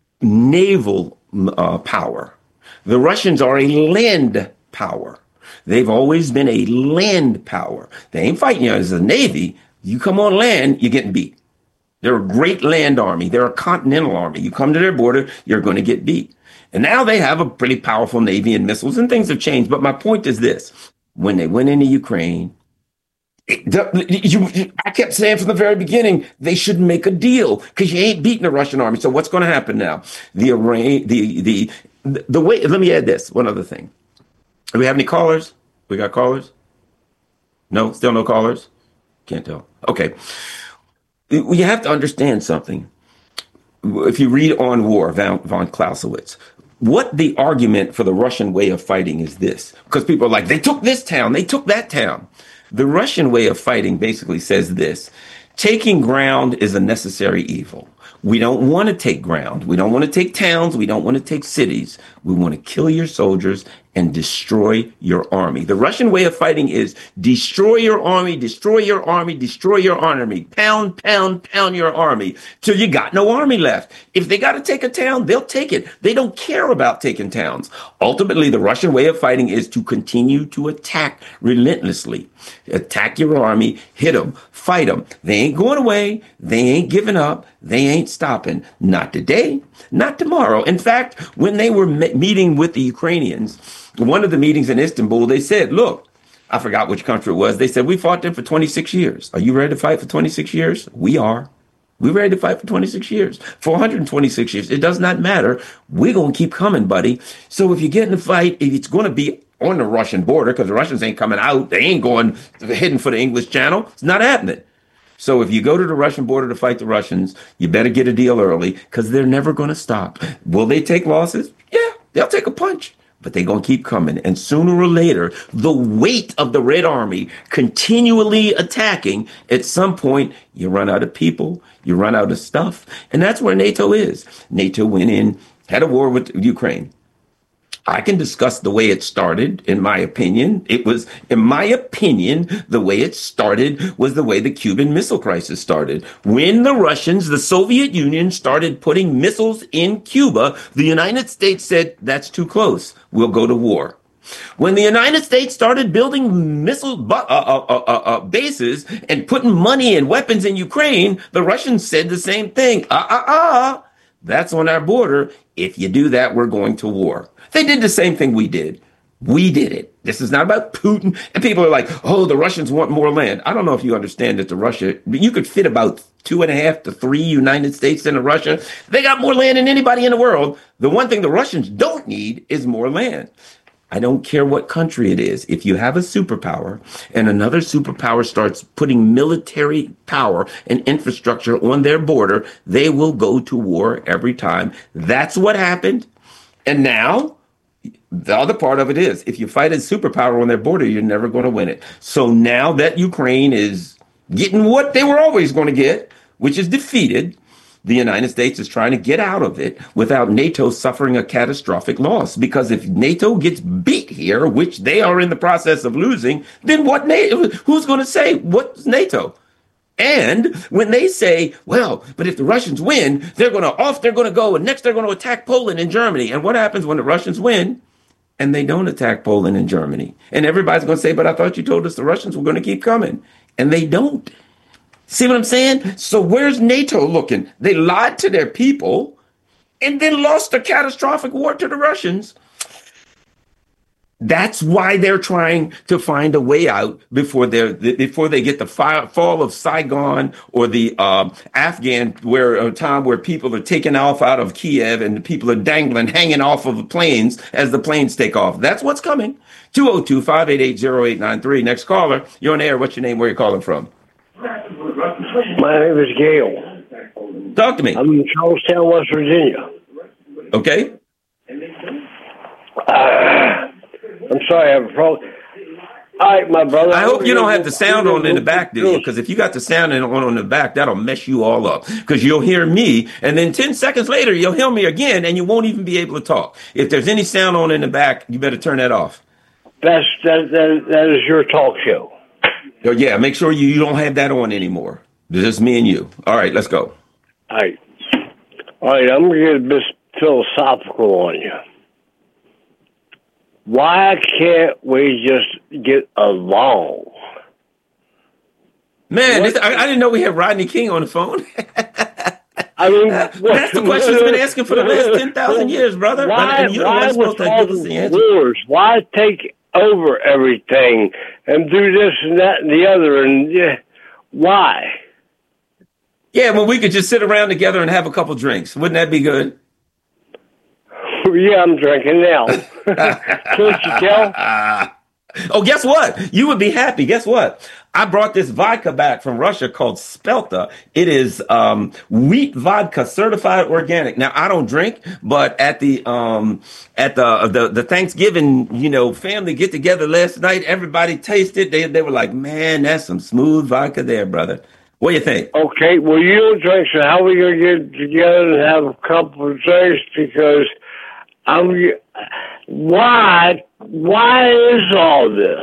naval uh, power. The Russians are a land power. They've always been a land power. They ain't fighting you as a navy. You come on land, you're getting beat. They're a great land army. They're a continental army. You come to their border, you're going to get beat. And now they have a pretty powerful navy and missiles, and things have changed. But my point is this. When they went into Ukraine, it, the, you, I kept saying from the very beginning, they should make a deal, because you ain't beating the Russian army. So what's going to happen now? The, the, the, the way, let me add this, one other thing. Do we have any callers? We got callers? No, still no callers? Can't tell. Okay. You have to understand something. If you read On War, von, von Clausewitz, what the argument for the Russian way of fighting is this. Because people are like, they took this town, they took that town. The Russian way of fighting basically says this. Taking ground is a necessary evil. We don't want to take ground. We don't want to take towns. We don't want to take cities. We want to kill your soldiers and destroy your army. The Russian way of fighting is destroy your army, destroy your army, destroy your army. Pound, pound, pound your army till you got no army left. If they got to take a town, they'll take it. They don't care about taking towns. Ultimately, the Russian way of fighting is to continue to attack relentlessly. Attack your army, hit them, fight them. They ain't going away. They ain't giving up. They ain't stopping. Not today, not tomorrow. In fact, when they were me- meeting with the Ukrainians, one of the meetings in Istanbul, they said, look, I forgot which country it was. They said, we fought them for twenty-six years. Are you ready to fight for twenty-six years? We are. We're ready to fight for twenty-six years, for one hundred twenty-six years. It does not matter. We're going to keep coming, buddy. So if you get in a fight, it's going to be on the Russian border because the Russians ain't coming out. They ain't going heading for the English Channel. It's not happening. So if you go to the Russian border to fight the Russians, you better get a deal early because they're never going to stop. Will they take losses? Yeah, they'll take a punch, but they're going to keep coming. And sooner or later, the weight of the Red Army continually attacking, at some point, you run out of people, you run out of stuff. And that's where NATO is. NATO went in, had a war with Ukraine. I can discuss the way it started, in my opinion. It was, in my opinion, the way it started was the way the Cuban Missile Crisis started. When the Russians, the Soviet Union, started putting missiles in Cuba, the United States said, that's too close. We'll go to war. When the United States started building missile bu- uh, uh, uh, uh, bases and putting money and weapons in Ukraine, the Russians said the same thing. Uh, uh, uh, that's on our border. If you do that, we're going to war. They did the same thing we did. We did it. This is not about Putin. And people are like, oh, the Russians want more land. I don't know if you understand that the Russia, you could fit about two and a half to three United States into Russia. They got more land than anybody in the world. The one thing the Russians don't need is more land. I don't care what country it is. If you have a superpower and another superpower starts putting military power and infrastructure on their border, they will go to war every time. That's what happened. And now the other part of it is if you fight a superpower on their border, you're never going to win it. So now that Ukraine is getting what they were always going to get, which is defeated, the United States is trying to get out of it without NATO suffering a catastrophic loss. Because if NATO gets beat here, which they are in the process of losing, then what NATO, who's going to say what's NATO? And when they say, well, but if the Russians win, they're going to off, they're going to go, and next they're going to attack Poland and Germany. And what happens when the Russians win and they don't attack Poland and Germany? And everybody's going to say, but I thought you told us the Russians were going to keep coming. And they don't. See what I'm saying? So where's NATO looking? They lied to their people and then lost a catastrophic war to the Russians. That's why they're trying to find a way out before they before they get the fi- fall of Saigon or the uh, Afghan where a time where people are taken off out of Kiev and the people are dangling, hanging off of the planes as the planes take off. That's what's coming. two oh two, five eight eight, oh eight nine three. Next caller. You're on air. What's your name? Where are you calling from? My name is Gail. Talk to me. I'm in Charlestown, West Virginia. Okay. Uh, I'm sorry, I have a problem. All right, my brother. I hope you don't have the sound on in the back, do you? Because if you got the sound on on the back, that'll mess you all up. Because you'll hear me, and then ten seconds later, you'll hear me again, and you won't even be able to talk. If there's any sound on in the back, you better turn that off. That's that that, that is your talk show. Oh, yeah, make sure you, you don't have that on anymore. It's just me and you. All right, let's go. All right. All right, I'm going to get a bit philosophical on you. Why can't we just get along? Man, this, I, I didn't know we had Rodney King on the phone. I mean, that's the question we've been asking for the last ten thousand years, brother. Why, and you're why not supposed to give us the answer. Wars? Why take over everything and do this and that and the other? And yeah, why? Yeah, well, we could just sit around together and have a couple drinks. Wouldn't that be good? yeah, I'm drinking now. Can't you tell? Oh, guess what? You would be happy. Guess what? I brought this vodka back from Russia called Spelta. It is um, wheat vodka, certified organic. Now, I don't drink, but at the um, at the, the the Thanksgiving, you know, family get together last night, everybody tasted. They they were like, "Man, that's some smooth vodka there, brother." What do you think? Okay, well, you don't drink, so how are we going to get together and have a couple of drinks? Because I'm, why, why is all this?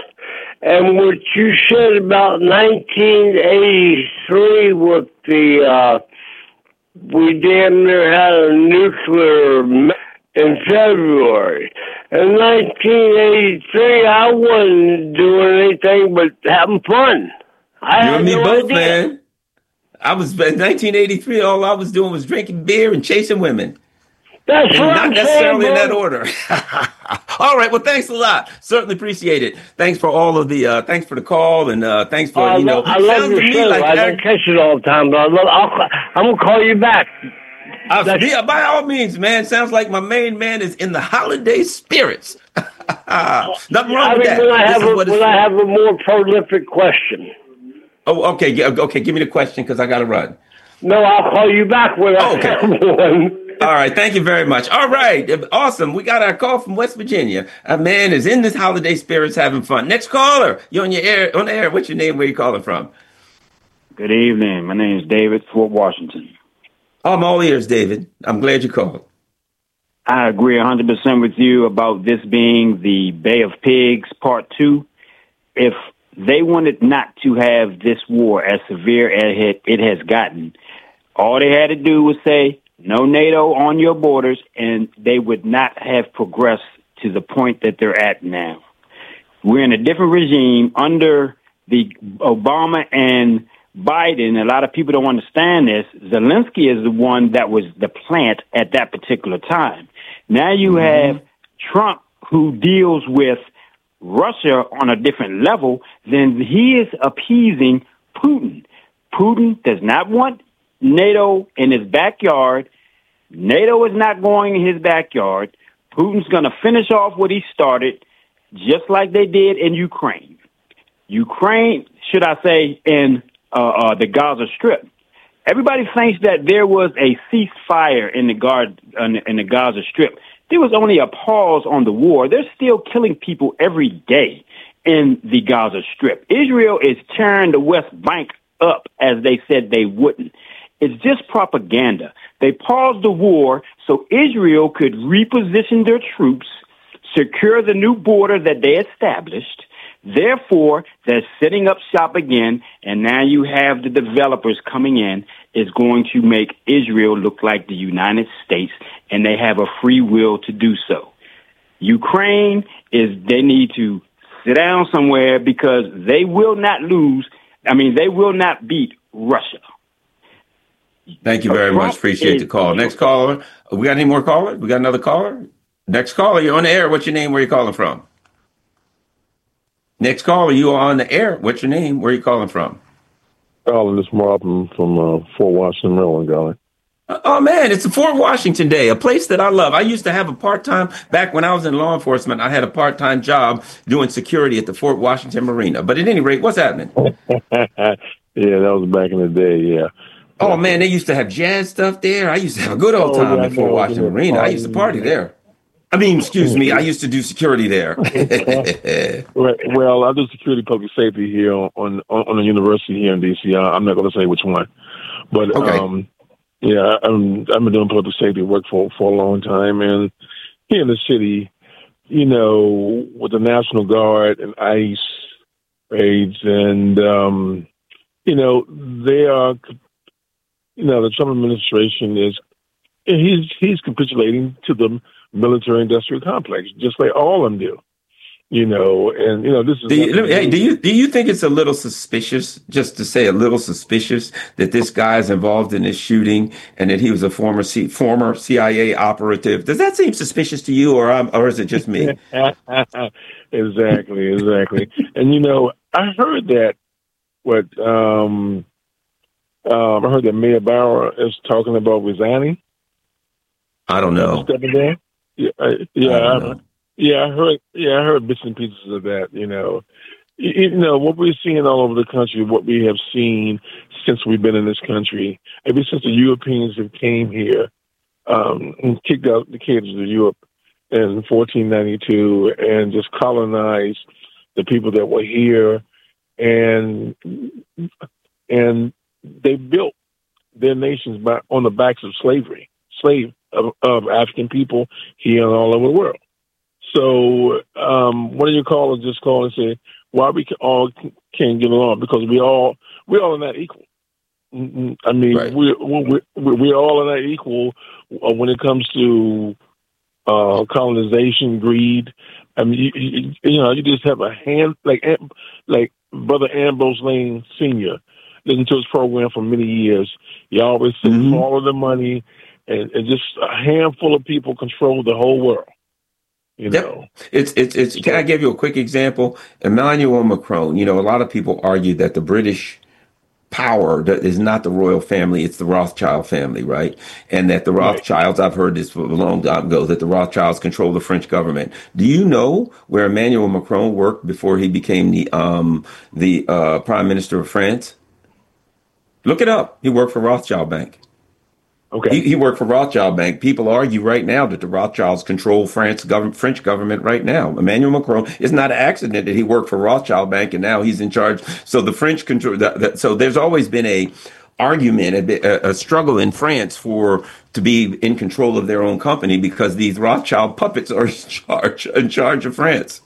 And what you said about nineteen eighty-three with the, uh, we damn near had a nuclear in February. In nineteen eighty-three, I wasn't doing anything but having fun. I You and me no both, idea. man. I was in nineteen eighty-three. All I was doing was drinking beer and chasing women. That's And what not I'm necessarily saying, in that bro. order. All right. Well, thanks a lot. Certainly appreciate it. Thanks for all of the, uh, thanks for the call. And, uh, thanks for, I you know, love, I love sounds your to me show. like I that- don't catch it all the time, but I love, I'll, I'm going to call you back. Uh, That's- yeah, by all means, man. Sounds like my main man is in the holiday spirits. Nothing wrong I with mean, that. when I This have is a, what it's when for. I have a more prolific question. Oh, okay. yeah, Okay. Give me the question because I got to run. No, I'll call you back when I Okay. have one. All right. Thank you very much. All right. Awesome. We got our call from West Virginia. A man is in this holiday spirits having fun. Next caller. You're on your air, on the air. What's your name? Where you calling from? Good evening. My name is David, Fort Washington. Oh, I'm all ears, David. I'm glad you called. I agree one hundred percent with you about this being the Bay of Pigs Part two. If they wanted not to have this war as severe as it, it has gotten, all they had to do was say, no NATO on your borders, and they would not have progressed to the point that they're at now. We're in a different regime under the Obama and Biden. A lot of people don't understand this. Zelensky is the one that was the plant at that particular time. Now you mm-hmm. have Trump, who deals with Russia on a different level. Then he is appeasing Putin. Putin does not want NATO in his backyard. NATO is not going in his backyard. Putin's going to finish off what he started, just like they did in Ukraine. Ukraine, should I say, in uh, uh, the Gaza Strip. Everybody thinks that there was a ceasefire in the, guard, in the in the Gaza Strip. There was only a pause on the war. They're still killing people every day in the Gaza Strip. Israel is tearing the West Bank up as they said they wouldn't. It's just propaganda. They paused the war so Israel could reposition their troops, secure the new border that they established. Therefore, they're setting up shop again, and now you have the developers coming in is going to make Israel look like the United States, and they have a free will to do so. Ukraine is, they need to sit down somewhere because they will not lose. I mean, they will not beat Russia. Thank you very much. Appreciate the call. Next caller. We got any more callers? We got another caller? Next caller, you're on the air. What's your name? Where you calling from? Next caller, you are on the air. What's your name? Where you calling from? Calling this Martin from uh, Fort Washington, Maryland, darling. Oh, man, it's a Fort Washington Day, a place that I love. I used to have a part-time, back when I was in law enforcement, I had a part-time job doing security at the Fort Washington Marina. But at any rate, what's happening? Yeah, that was back in the day, yeah. Oh, man, they used to have jazz stuff there. I used to have a good old Oh, time yeah, at Fort no, Washington yeah, Marina. I used to party there. I mean, excuse me, I used to do security there. Well, I do security public safety here on on, on a university here in D C. I'm not going to say which one. But, okay. um, yeah, I'm, I've been doing public safety work for, for a long time. And here in the city, you know, with the National Guard and ICE raids and, um, you know, they are, you know, the Trump administration is, he's he's capitulating to the military-industrial complex, just like all of them do. You know, and, you know, this is... Do you, hey, do you do you think it's a little suspicious, just to say a little suspicious, that this guy is involved in this shooting and that he was a former C, former C I A operative? Does that seem suspicious to you, or um, or is it just me? Exactly, exactly. And, you know, I heard that, what, um, um, I heard that Mayor Bauer is talking about resigning. I don't know. Stepping down. Yeah, I, yeah, I, yeah. I heard. Yeah, I heard bits and pieces of that. You know, you, you know what we're seeing all over the country. What we have seen since we've been in this country, ever since the Europeans have came here um, and kicked out the kids of Europe in fourteen ninety-two and just colonized the people that were here, and and they built their nations by on the backs of slavery, slave of, of African people here and all over the world. So um, one of your callers just called and said, "Why we all can't get along? Because we all we're all not equal. I mean, right. we're, we're we're all not equal when it comes to uh, colonization, greed. I mean, you, you, you know, you just have a hand like like Brother Ambrose Lane Senior Listened to his program for many years. You always say mm-hmm. follow the money, and, and just a handful of people control the whole world. You know, yep. it's it's it's. Can I give you a quick example? Emmanuel Macron. You know, a lot of people argue that the British power is not the royal family, it's the Rothschild family, right? And that the Rothschilds, I've heard this for a long time ago, that the Rothschilds control the French government. Do you know where Emmanuel Macron worked before he became the um the uh, Prime Minister of France? Look it up. He worked for Rothschild Bank. Okay. He, he worked for Rothschild Bank. People argue right now that the Rothschilds control France government, French government right now. Emmanuel Macron, it's not an accident that he worked for Rothschild Bank and now he's in charge. So the French control. The, the, so there's always been a argument, a, a struggle in France for to be in control of their own company because these Rothschild puppets are in charge in charge of France.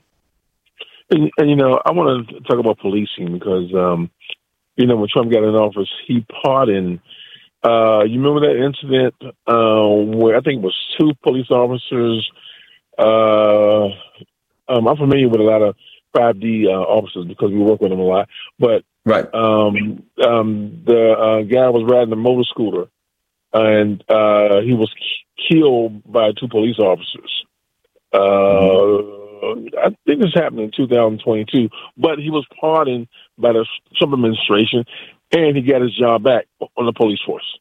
And, and you know, I want to talk about policing because um, you know when Trump got in office, he pardoned. Uh, you remember that incident uh, where I think it was two police officers? Uh, um, I'm familiar with a lot of five D uh, officers because we work with them a lot. But right, um, um, the uh, guy was riding a motor scooter, and uh, he was k- killed by two police officers. Uh, mm-hmm. I think this happened in two thousand twenty-two, but he was pardoned by the Trump administration. And he got his job back on the police force.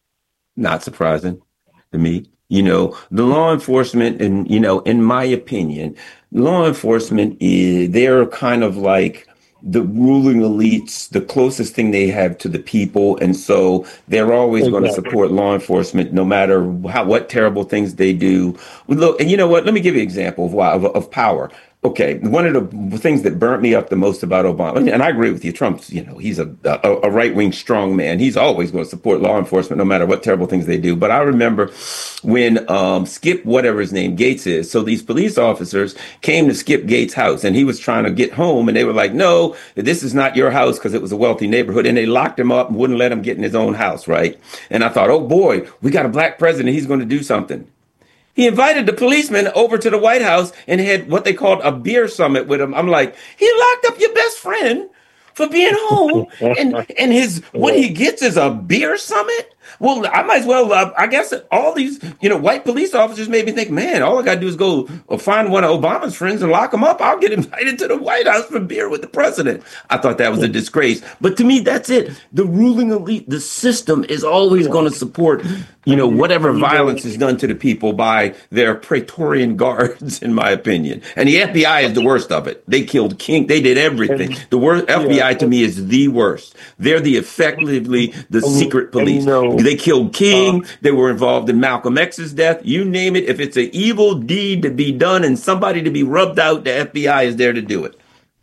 Not surprising to me. You know, the law enforcement, and, you know, in my opinion, law enforcement, is, they're kind of like the ruling elites, the closest thing they have to the people. And so they're always exactly. going to support law enforcement no matter how, what terrible things they do. Look, and you know what? Let me give you an example of why, of, of power. Okay, one of the things that burnt me up the most about Obama, and I agree with you, Trump's, you know, he's a, a, a right-wing strong man. He's always going to support law enforcement no matter what terrible things they do. But I remember when um, Skip, whatever his name, Gates is, so these police officers came to Skip Gates' house, and he was trying to get home, and they were like, no, this is not your house, because it was a wealthy neighborhood, and they locked him up and wouldn't let him get in his own house, right? And I thought, oh boy, we got a black president, he's going to do something. He invited the policeman over to the White House and had what they called a beer summit with him. I'm like, he locked up your best friend for being home, and and his what he gets is a beer summit. Well, I might as well. Uh, I guess all these, you know, white police officers made me think, man, all I got to do is go find one of Obama's friends and lock him up. I'll get invited to the White House for beer with the president. I thought that was a disgrace. But to me, that's it. The ruling elite, the system is always going to support, you know, whatever violence is done to the people by their Praetorian guards, in my opinion. And the F B I is the worst of it. They killed King. They did everything. The worst F B I to me is the worst. They're the effectively the secret police. They killed King. Uh, they were involved in Malcolm X's death. You name it. If it's an evil deed to be done and somebody to be rubbed out, the F B I is there to do it.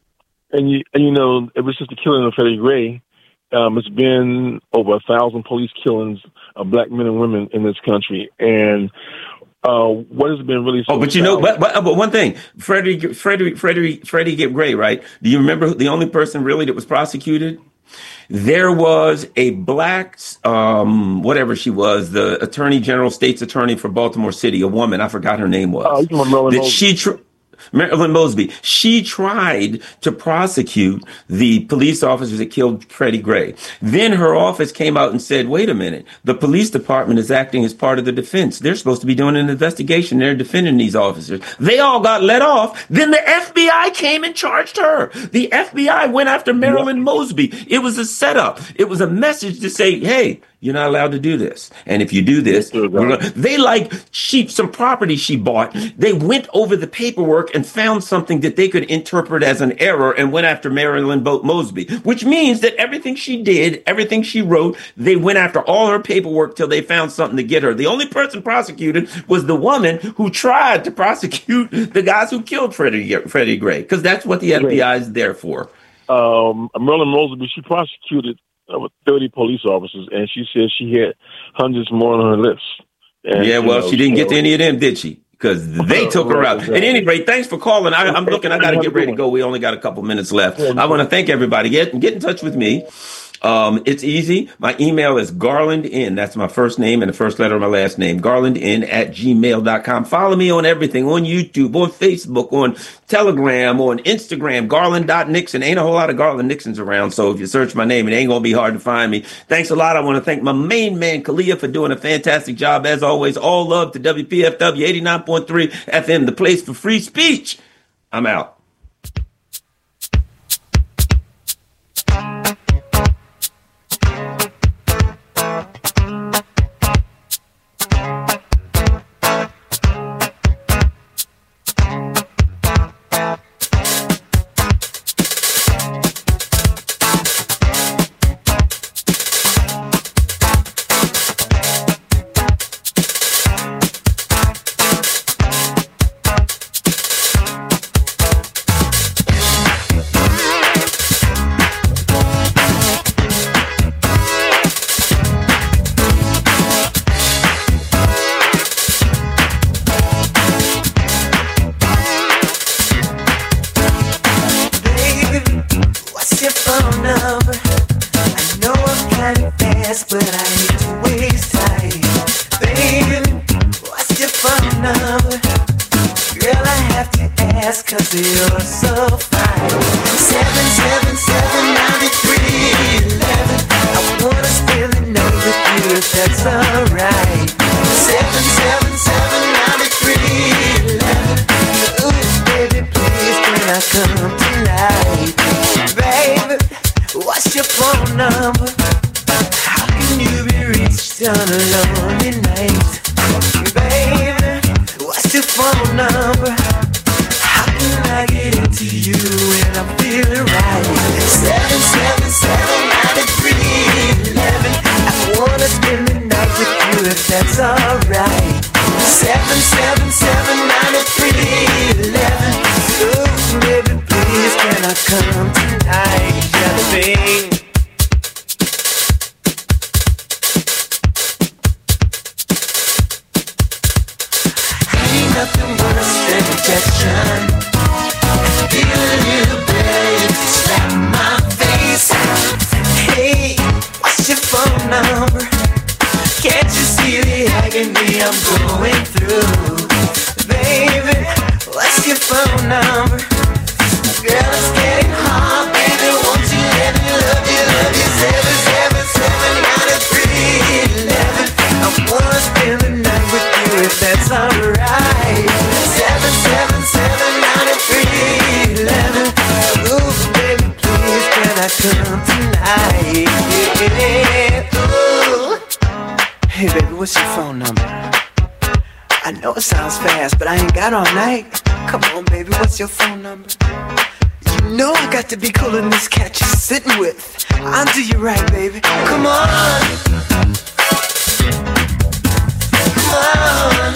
And you, and you know, ever since the killing of Freddie Gray, um, it's been over a thousand police killings of black men and women in this country. And uh, what has been really so oh, but you know, but, but but one thing, Freddie Freddie Freddie Freddie Gray, right? Do you remember the only person really that was prosecuted? There was a black, um, whatever she was, the attorney general, state's attorney for Baltimore City, a woman. I forgot her name was. Oh, that she, tr- Marilyn Mosby. She tried to prosecute the police officers that killed Freddie Gray. Then her office came out and said, wait a minute, the police department is acting as part of the defense. They're supposed to be doing an investigation. They're defending these officers. They all got let off. Then the F B I came and charged her. The F B I went after Marilyn Mosby. It was a setup. It was a message to say, hey, you're not allowed to do this. And if you do this, we're gonna, they like she, some property she bought. They went over the paperwork and found something that they could interpret as an error and went after Marilyn Bo- Mosby, which means that everything she did, everything she wrote, they went after all her paperwork till they found something to get her. The only person prosecuted was the woman who tried to prosecute the guys who killed Freddie, Freddie Gray, because that's what the F B I is there for. Um, Marilyn Mosby, she prosecuted over thirty police officers, and she said she had hundreds more on her list. And, yeah, well, know, she didn't so, get to any of them, did she? Because they took her out. At any rate, thanks for calling. I, I'm looking. I got to get ready to go. We only got a couple minutes left. I want to thank everybody. Get get in touch with me. Um, it's easy. My email is garlandin. That's my first name and the first letter of my last name. garlandin at gmail dot com. Follow me on everything, on YouTube, on Facebook, on Telegram, on Instagram, garland dot nixon. Ain't a whole lot of Garland Nixons around, so if you search my name, it ain't going to be hard to find me. Thanks a lot. I want to thank my main man, Kalia, for doing a fantastic job. As always, all love to W P F W eighty-nine point three F M, the place for free speech. I'm out. All night. Come on, baby, what's your phone number? You know I got to be cool in this cat you're sitting with. I'll do you right, baby. Come on. Come on.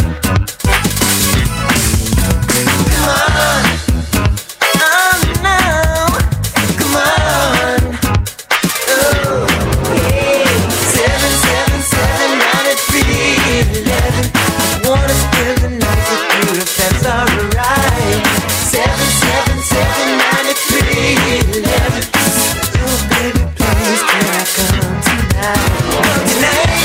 Come on. Oh, no. Come on. Oh, hey. Seven, seven, seven, nine, three, eleven. I wanna spend the night with you if that's alright. Seven, seven, seven, nine, three, eleven. Oh, baby, please, can I come tonight? Tonight.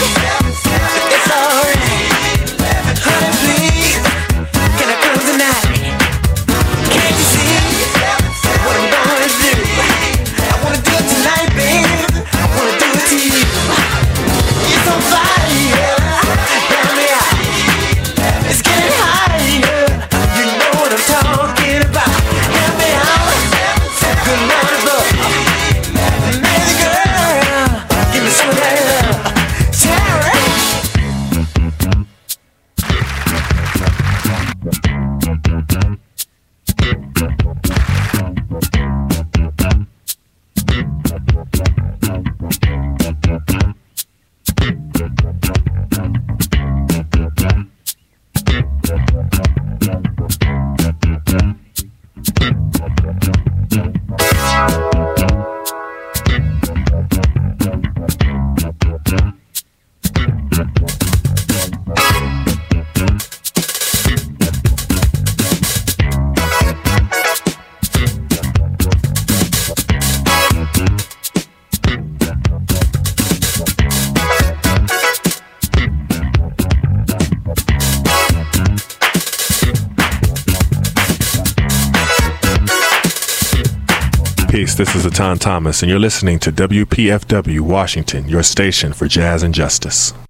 Peace. This is Atan Thomas, and you're listening to W P F W Washington, your station for jazz and justice.